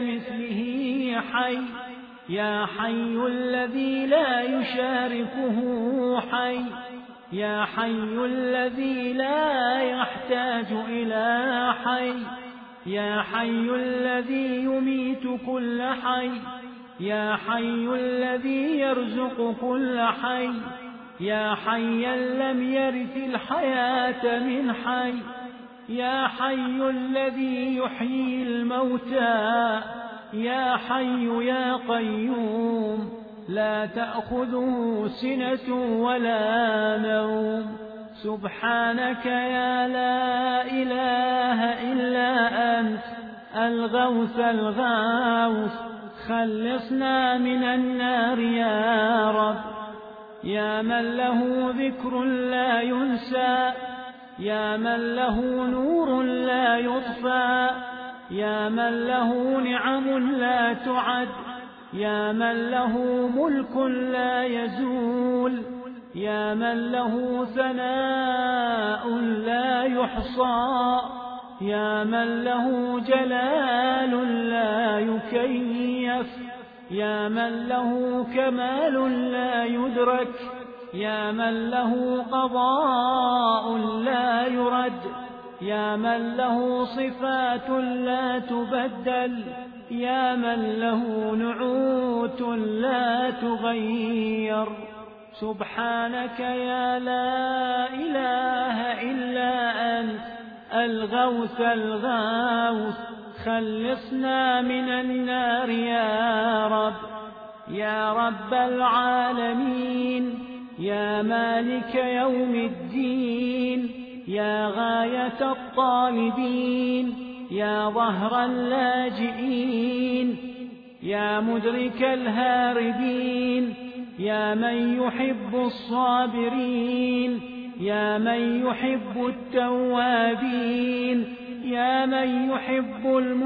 كمثله حي يا حي الذي لا يشاركه حي يا حي الذي لا يحتاج إلى حي يا حي الذي يميت كل حي يا حي الذي يرزق كل حي يا حيا لم يرث الحياة من حي يا حي الذي يحيي الموتى يا حي يا قيوم لا تأخذه سنة ولا نوم. سبحانك يا لا إله إلا أنت الغوث الغوث خلصنا من النار يا رب. يا من له ذكر لا ينسى يا من له نور لا يطفى يا من له نعم لا تعد يا من له ملك لا يزول يا من له ثناء لا يحصى يا من له جلال لا يكيف يا من له كمال لا يدرك يا من له قضاء لا يرد يا من له صفات لا تبدل يا من له نعوت لا تغير. سبحانك يا لا إله إلا أنت الغوث الغوث خلصنا من النار يا رب. يا رب العالمين يا مالك يوم الدين يا غاية الطالبين يا ظهر اللاجئين يا مدرك الهاربين يا من يحب الصابرين يا من يحب التوابين يا من يحب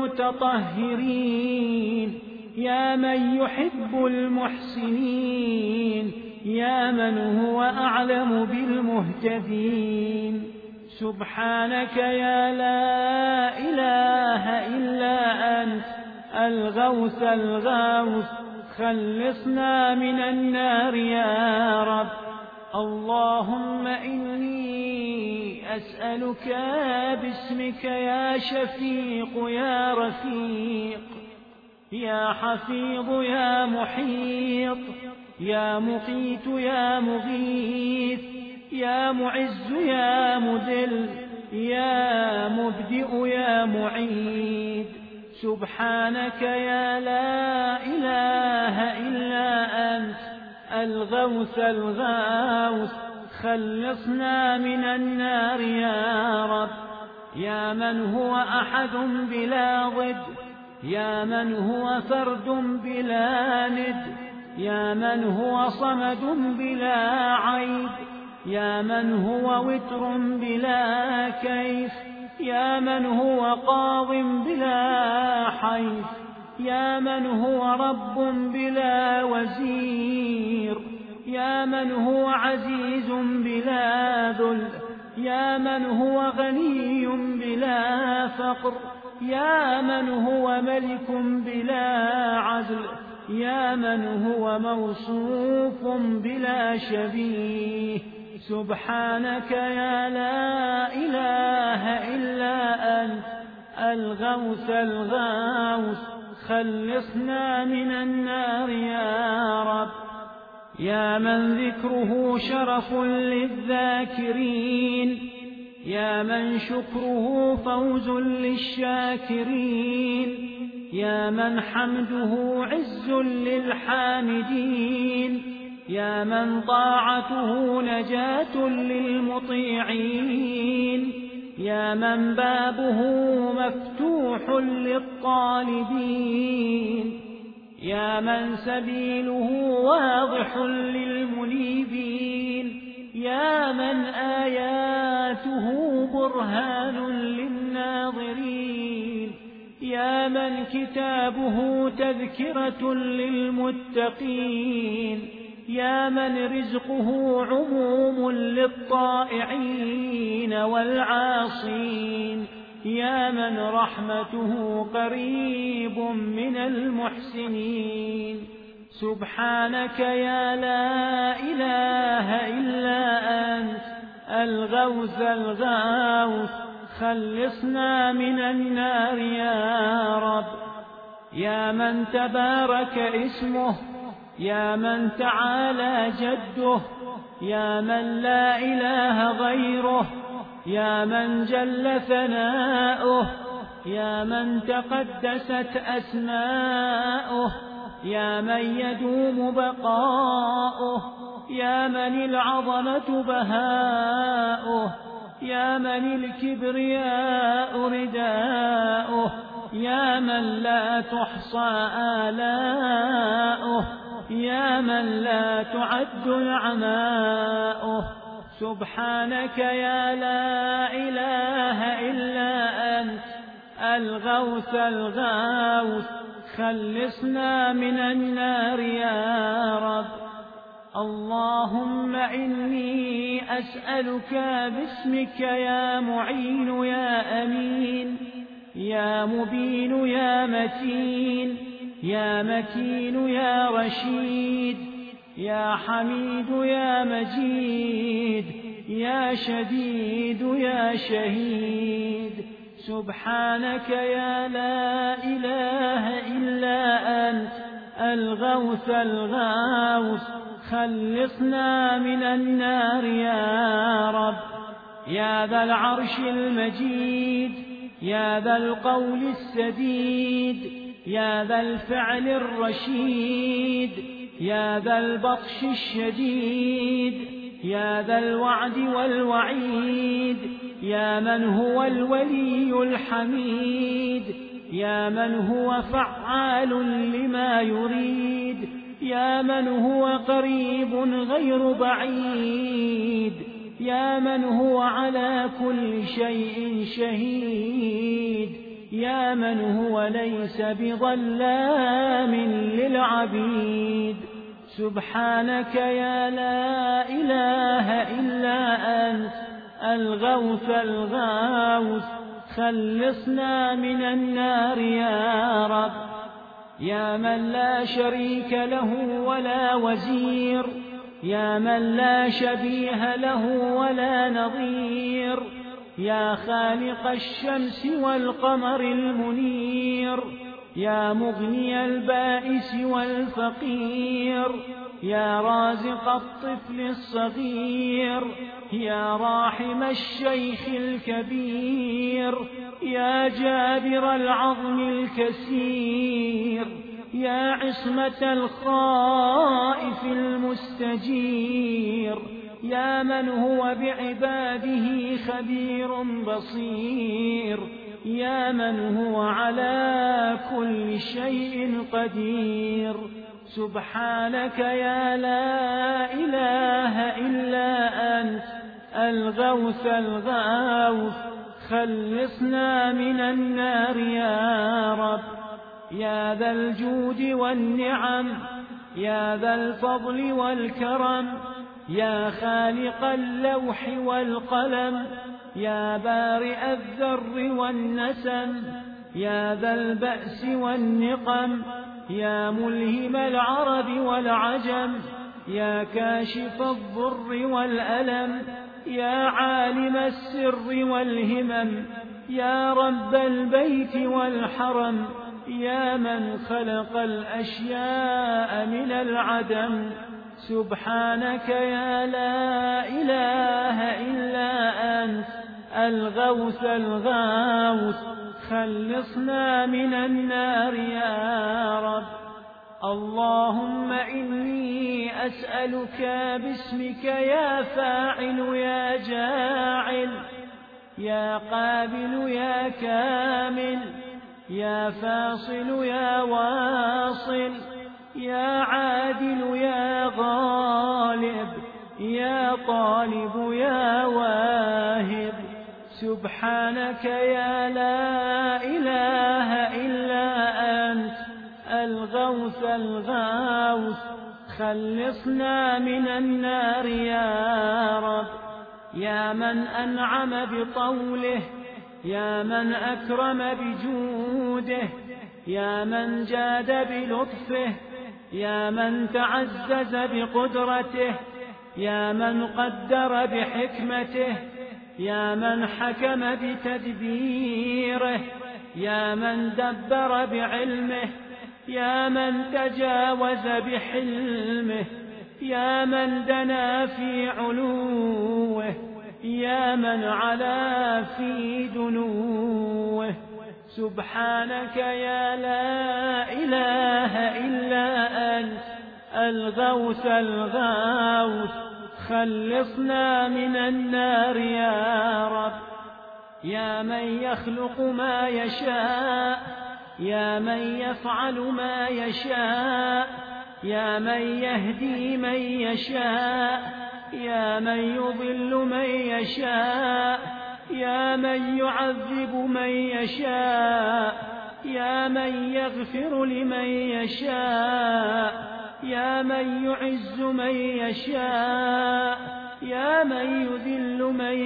المتطهرين يا من يحب المحسنين يا من هو أعلم بالمهتدين. سبحانك يا لا إله إلا أنت الغوث الغوث خلصنا من النار يا رب. اللهم إني أسألك باسمك يا شفيق يا رفيق يا حفيظ يا محيط يا مقيت يا مغيث يا معز يا مذل يا مبدئ يا معيد. سبحانك يا لا إله إلا أنت الغوث الغوث خلصنا من النار يا رب. يا من هو أحد بلا ضد يا من هو فرد بلا ند يا من هو صمد بلا عيب يا من هو وتر بلا كيف يا من هو قاض بلا حيف يا من هو رب بلا وزير يا من هو عزيز بلا ذل يا من هو غني بلا فقر يا من هو ملك بلا عدل يا من هو موصوف بلا شبيه. سبحانك يا لا إله إلا أنت الغوث الغوث خلصنا من النار يا رب. يا من ذكره شرف للذاكرين، يا من شكره فوز للشاكرين، يا من حمده عز للحامدين، يا من طاعته نجاة للمطيعين، يا من بابه مفتوح للطالبين، يا من سبيله واضح للمنيبين، يا من آياته برهان للناظرين، يا من كتابه تذكرة للمتقين، يا من رزقه عموم للطائعين والعاصين، يا من رحمته قريب من المحسنين. سبحانك يا لا إله إلا أنت الغوث الغوث، خلصنا من النار يا رب. يا من تبارك اسمه، يا من تعالى جده، يا من لا إله غيره، يا من جل ثناؤه، يا من تقدست أسماؤه، يا من يدوم بقاؤه، يا من العظمة بهاؤه، يا من الكبرياء رداؤه، يا من لا تحصى آلاؤه، يا من لا تعد نعماؤه. سبحانك يا لا إله إلا أنت الغوث الغوث، خلصنا من النار يا رب. اللهم إني أسألك باسمك يا معين يا أمين، يا مبين يا متين، يا مكين يا رشيد، يا حميد يا مجيد، يا شديد يا شهيد. سبحانك يا لا إله إلا أنت الغوث الغوث، خلصنا من النار يا رب. يا ذا العرش المجيد، يا ذا القول السديد، يا ذا الفعل الرشيد، يا ذا البطش الشديد، يا ذا الوعد والوعيد، يا من هو الولي الحميد، يا من هو فعال لما يريد، يا من هو قريب غير بعيد، يا من هو على كل شيء شهيد، يا من هو ليس بظلام للعبيد. سبحانك يا لا إله إلا أنت الغوث الغوث، خلصنا من النار يا رب. يا من لا شريك له ولا وزير، يا من لا شبيه له ولا نظير، يا خالق الشمس والقمر المنير، يا مغني البائس والفقير، يا رازق الطفل الصغير، يا راحم الشيخ الكبير، يا جابر العظم الكسير، يا عصمة الخائف المستجير، يا من هو بعباده خبير بصير، يا من هو على كل شيء قدير. سبحانك يا لا إله إلا أنت الغوث الغوث، خلصنا من النار يا رب. يا ذا الجود والنعم، يا ذا الفضل والكرم، يا خالق اللوح والقلم، يا بارئ الذر والنسم، يا ذا البأس والنقم، يا ملهم العرب والعجم، يا كاشف الضر والألم، يا عالم السر والهمم، يا رب البيت والحرم، يا من خلق الأشياء من العدم. سبحانك يا لا إله إلا أنت الغوث الغاوث خلصنا من النار يا رب. اللهم إني أسألك باسمك يا فاعل يا جاعل يا قابل يا كامل يا فاصل يا واصل يا عادل يا غالب يا طالب يا واهب. سبحانك يا لا إله إلا أنت الغوث الغاوث خلصنا من النار يا رب. يا من أنعم بطوله يا من أكرم بجوده يا من جاد بلطفه يا من تعزز بقدرته يا من قدر بحكمته يا من حكم بتدبيره يا من دبر بعلمه يا من تجاوز بحلمه يا من دنا في علوه يا من علا في دنوه. سبحانك يا لا إله إلا أنت الغوث الغاوث خلصنا من النار يا رب. يا من يخلق ما يشاء يا من يفعل ما يشاء يا من يهدي من يشاء يا من يضل من يشاء يا من يعذب من يشاء يا من يغفر لمن يشاء يا من يعز من يشاء يا من يذل من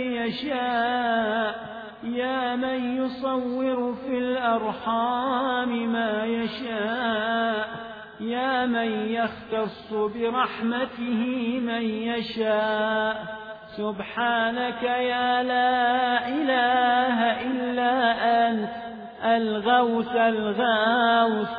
يشاء يا من يصور في الأرحام ما يشاء يا من يختص برحمته من يشاء. سبحانك يا لا إله إلا أنت الغوث الغاوث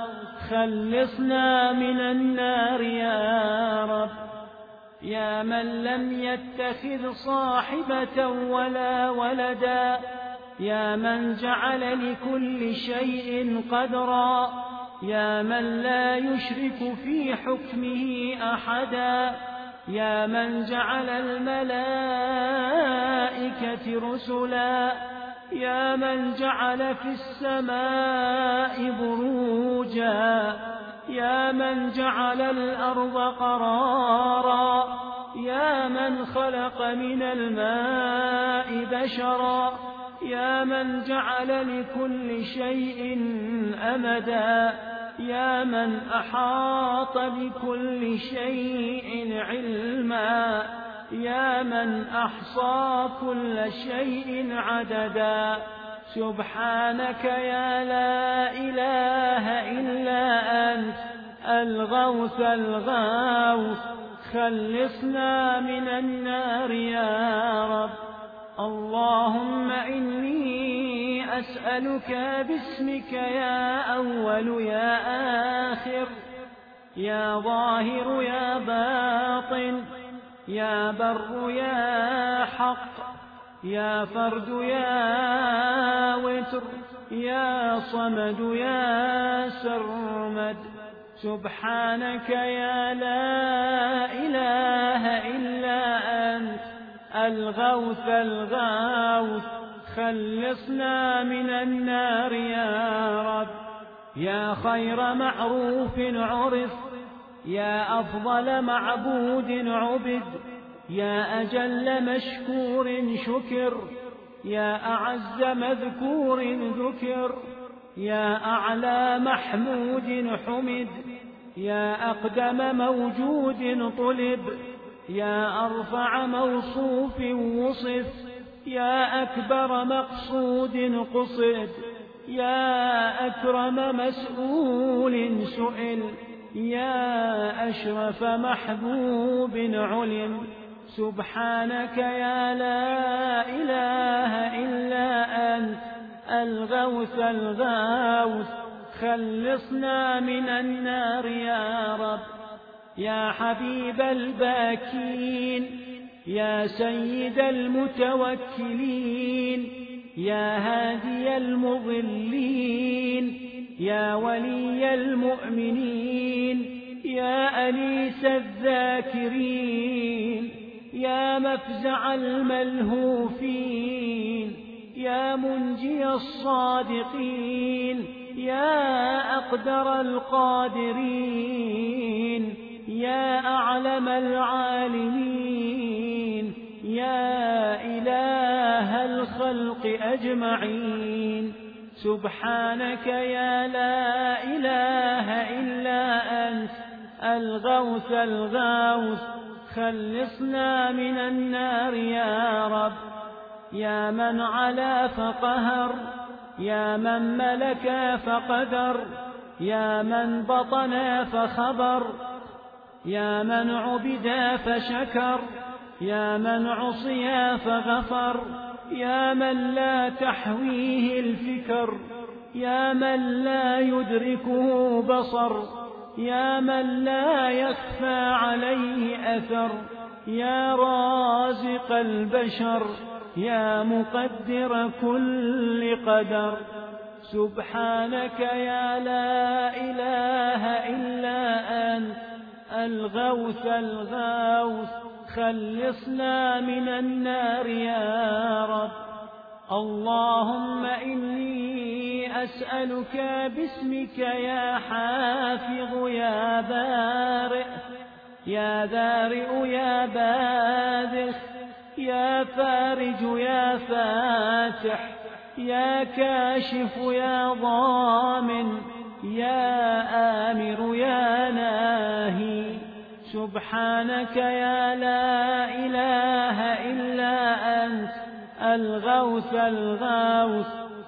خلصنا من النار يا رب. يا من لم يتخذ صاحبة ولا ولدا يا من جعل لكل شيء قدرا يا من لا يشرك في حكمه أحدا يا من جعل الملائكة رسلا يا من جعل في السماء بروجا يا من جعل الأرض قرارا يا من خلق من الماء بشرا يا من جعل لكل شيء أمدا يا من أحاط بكل شيء علما يا من أحصى كل شيء عددا. سبحانك يا لا إله إلا أنت الغوث الغاوث خلصنا من النار يا رب. اللهم إني أسألك باسمك يا أول يا آخر يا ظاهر يا باطن يا بر يا حق يا فرد يا وتر يا صمد يا سرمد. سبحانك يا لا إله إلا أنت الغوث الغاوث خلصنا من النار يا رب. يا خير معروف عرف يا أفضل معبود عبد يا أجل مشكور شكر يا أعز مذكور ذكر يا أعلى محمود حمد يا أقدم موجود طلب يا أرفع موصوف وصف يا أكبر مقصود قصد يا أكرم مسؤول سئل يا أشرف محبوب علم. سبحانك يا لا إله إلا أنت الغوث الغاوث خلصنا من النار يا رب. يا حبيب الباكين، يا سيد المتوكلين، يا هادي المضلين، يا ولي المؤمنين، يا أنيس الذاكرين، يا مفزع الملهوفين، يا منجي الصادقين، يا أقدر القادرين، يا أعلم العالمين، يا إله الخلق أجمعين. سبحانك يا لا إله إلا أنت الغوث الغوث، خلصنا من النار يا رب. يا من علا فقهر، يا من ملك فقدر، يا من بطن فخبر، يا من عبد فشكر، يا من عصي فغفر، يا من لا تحويه الفكر، يا من لا يدركه بصر، يا من لا يخفى عليه أثر، يا رازق البشر، يا مقدر كل قدر. سبحانك يا لا إله إلا أنت الغوث الغوث، خلصنا من النار يا رب. اللهم إني أسألك باسمك يا حافظ يا بارئ، يا ذارئ يا باذخ، يا فارج يا فاتح، يا كاشف يا ضامن، يا آمر يا ناهي. سبحانك يا لا إله إلا أنت الغوث الغوث،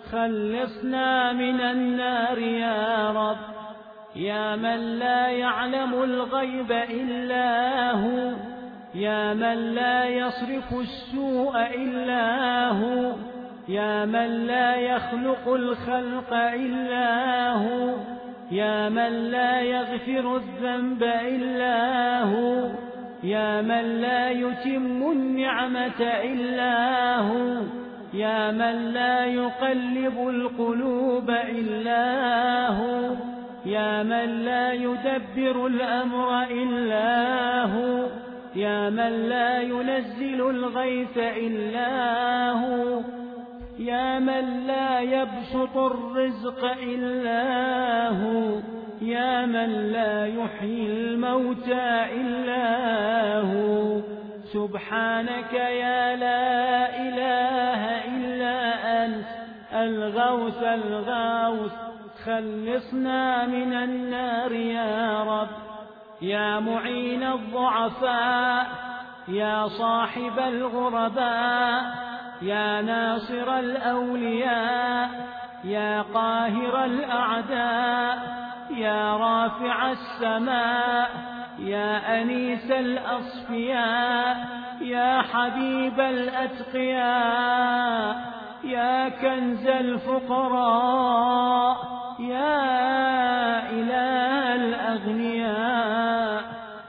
خلصنا من النار يا رب. يا من لا يعلم الغيب إلا هو، يا من لا يصرف السوء إلا هو، يا من لا يخلق الخلق إلا هو، يا من لا يغفر الذنب إلا هو، يا من لا يتم النعمة إلا هو، يا من لا يقلب القلوب إلا هو، يا من لا يدبر الأمر إلا هو، يا من لا ينزل الغيث إلا هو، يا من لا يبسط الرزق إلا هو، يا من لا يحيي الموتى إلا هو. سبحانك يا لا إله إلا أنت الغوث الغوث، خلصنا من النار يا رب. يا معين الضعفاء، يا صاحب الغرباء، يا ناصر الأولياء، يا قاهر الأعداء، يا رافع السماء، يا أنيس الأصفياء، يا حبيب الأتقياء، يا كنز الفقراء، يا إله الأغنياء،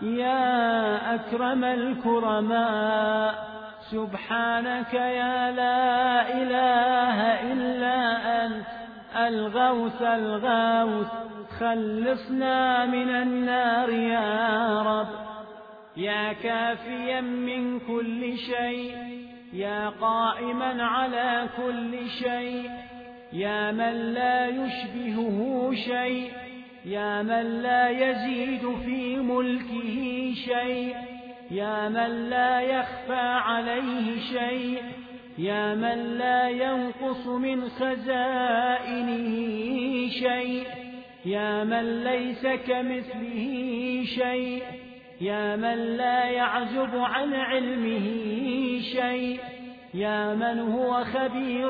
يا أكرم الكرماء. سبحانك يا لا إله إلا أنت الغوث الغوث، خلصنا من النار يا رب. يا كافيا من كل شيء، يا قائما على كل شيء، يا من لا يشبهه شيء، يا من لا يزيد في ملكه شيء، يا من لا يخفى عليه شيء، يا من لا ينقص من خزائنه شيء، يا من ليس كمثله شيء، يا من لا يعزب عن علمه شيء، يا من هو خبير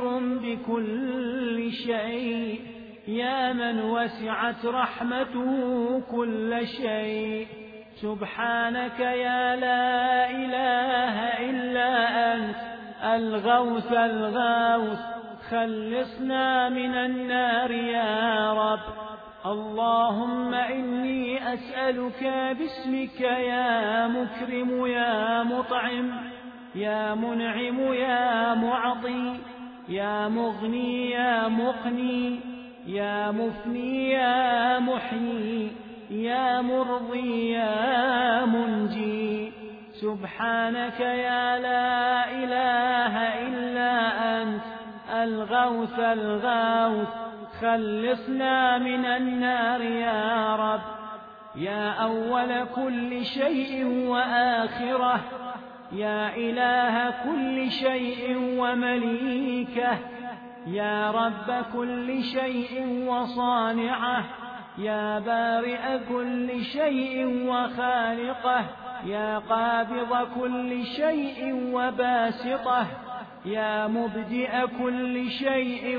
بكل شيء، يا من وسعت رحمته كل شيء. سبحانك يا لا إله إلا أنت الغوث الغوث، خلصنا من النار يا رب. اللهم إني أسألك باسمك يا مكرم يا مطعم يا منعم يا معطي يا مغني يا مقني يا مفني يا محيي يا مرضي يا منجي. سبحانك يا لا إله إلا أنت الغوث الغوث، خلصنا من النار يا رب. يا أول كل شيء وآخره، يا إله كل شيء ومليكه، يا رب كل شيء وصانعه، يا بارئ كل شيء وخالقه، يا قابض كل شيء وباسطه، يا مبدئ كل شيء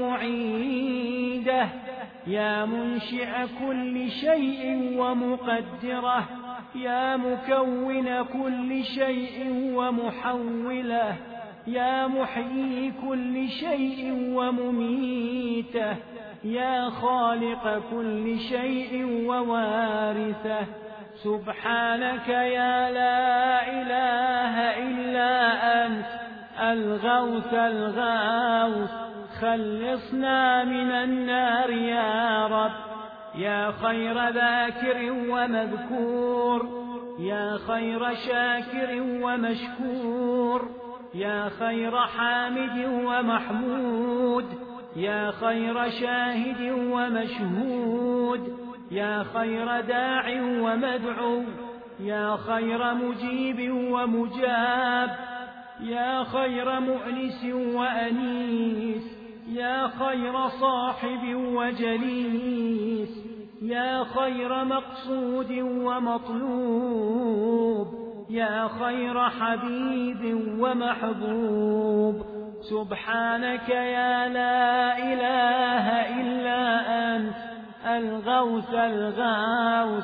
ومعيده، يا منشئ كل شيء ومقدره، يا مكون كل شيء ومحوله، يا محيي كل شيء ومميته، يا خالق كل شيء ووارثه. سبحانك يا لا إله إلا أنت الغوث الغوث، خلصنا من النار يا رب. يا خير ذاكر ومذكور، يا خير شاكر ومشكور، يا خير حامد ومحمود، يا خير شاهد ومشهود، يا خير داع ومدعو، يا خير مجيب ومجاب، يا خير مؤنس وأنيس، يا خير صاحب وجليس، يا خير مقصود ومطلوب، يا خير حبيب ومحبوب. سبحانك يا لا إله إلا أنت الغوث الغوث،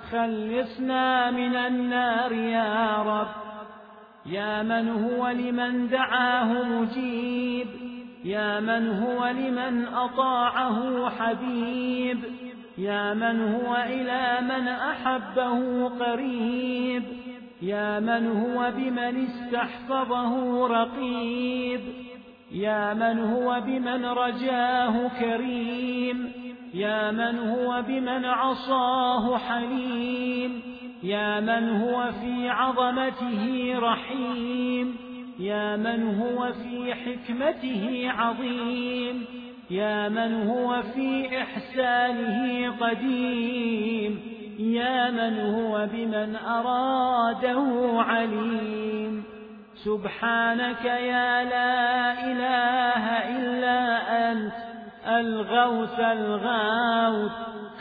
خلصنا من النار يا رب. يا من هو لمن دعاه مجيب، يا من هو لمن أطاعه حبيب، يا من هو إلى من أحبه قريب، يا من هو بمن استحفظه رقيب، يا من هو بمن رجاه كريم، يا من هو بمن عصاه حليم، يا من هو في عظمته رحيم، يا من هو في حكمته عظيم، يا من هو في إحسانه قديم، يا من هو بمن أراده عليم. سبحانك يا لا إله إلا أنت الغوث الغوث،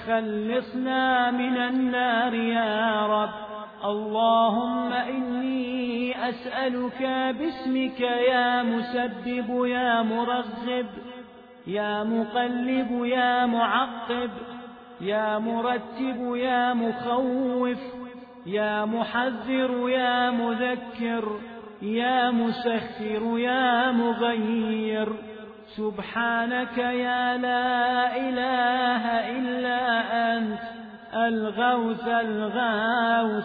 خلصنا من النار يا رب. اللهم إني أسألك باسمك يا مسبب يا مرغب، يا مقلب يا معقب، يا مرتب يا مخوف، يا محذر يا مذكر، يا مسخر يا مغير. سبحانك يا لا إله إلا أنت الغوث الغوث،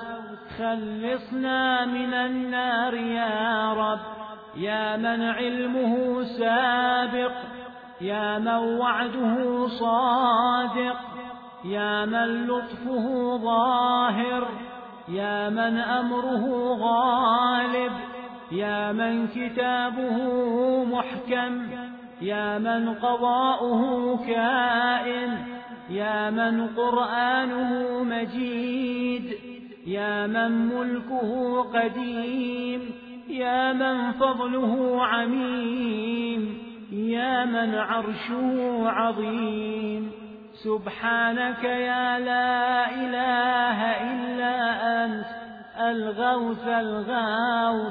خلصنا من النار يا رب. يا من علمه سابق، يا من وعده صادق، يا من لطفه ظاهر، يا من أمره غالب، يا من كتابه محكم، يا من قضاؤه كائن، يا من قرآنه مجيد، يا من ملكه قديم، يا من فضله عميم، يا من عرشه عظيم. سبحانك يا لا إله إلا أنت الغوث الغوث،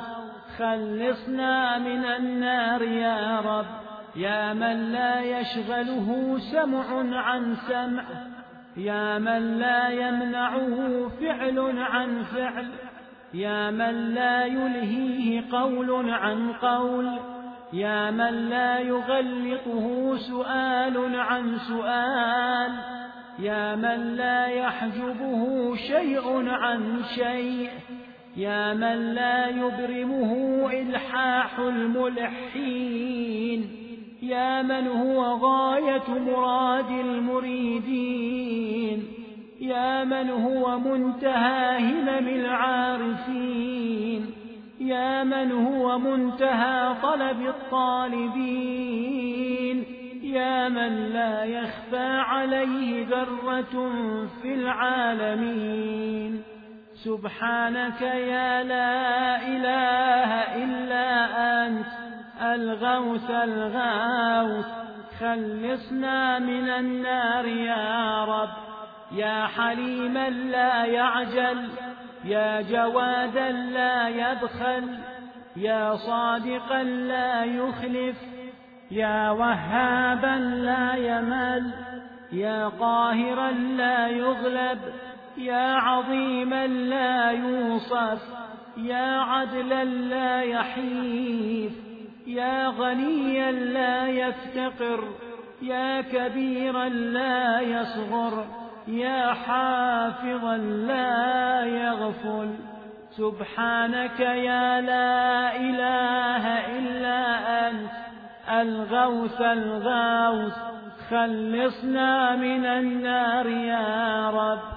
خلصنا من النار يا رب. يا من لا يشغله سمع عن سمع، يا من لا يمنعه فعل عن فعل، يا من لا يلهيه قول عن قول، يا من لا يغلطه سؤال عن سؤال، يا من لا يحجبه شيء عن شيء، يا من لا يبرمه إلحاح الملحين، يا من هو غاية مراد المريدين، يا من هو منتهى همم العارفين، يا من هو منتهى طلب الطالبين، يا من لا يخفى عليه ذرة في العالمين. سبحانك يا لا إله إلا أنت الغوث الغوث، خلصنا من النار يا رب. يا حليما لا يعجل، يا جوادا لا يبخل، يا صادقا لا يخلف، يا وهابا لا يمل، يا قاهرا لا يغلب، يا عظيما لا يوصف، يا عدلا لا يحيف، يا غنيا لا يفتقر، يا كبيرا لا يصغر، يا حافظا لا يغفل. سبحانك يا لا إله إلا أنت الغوث الغوث، خلصنا من النار يا رب.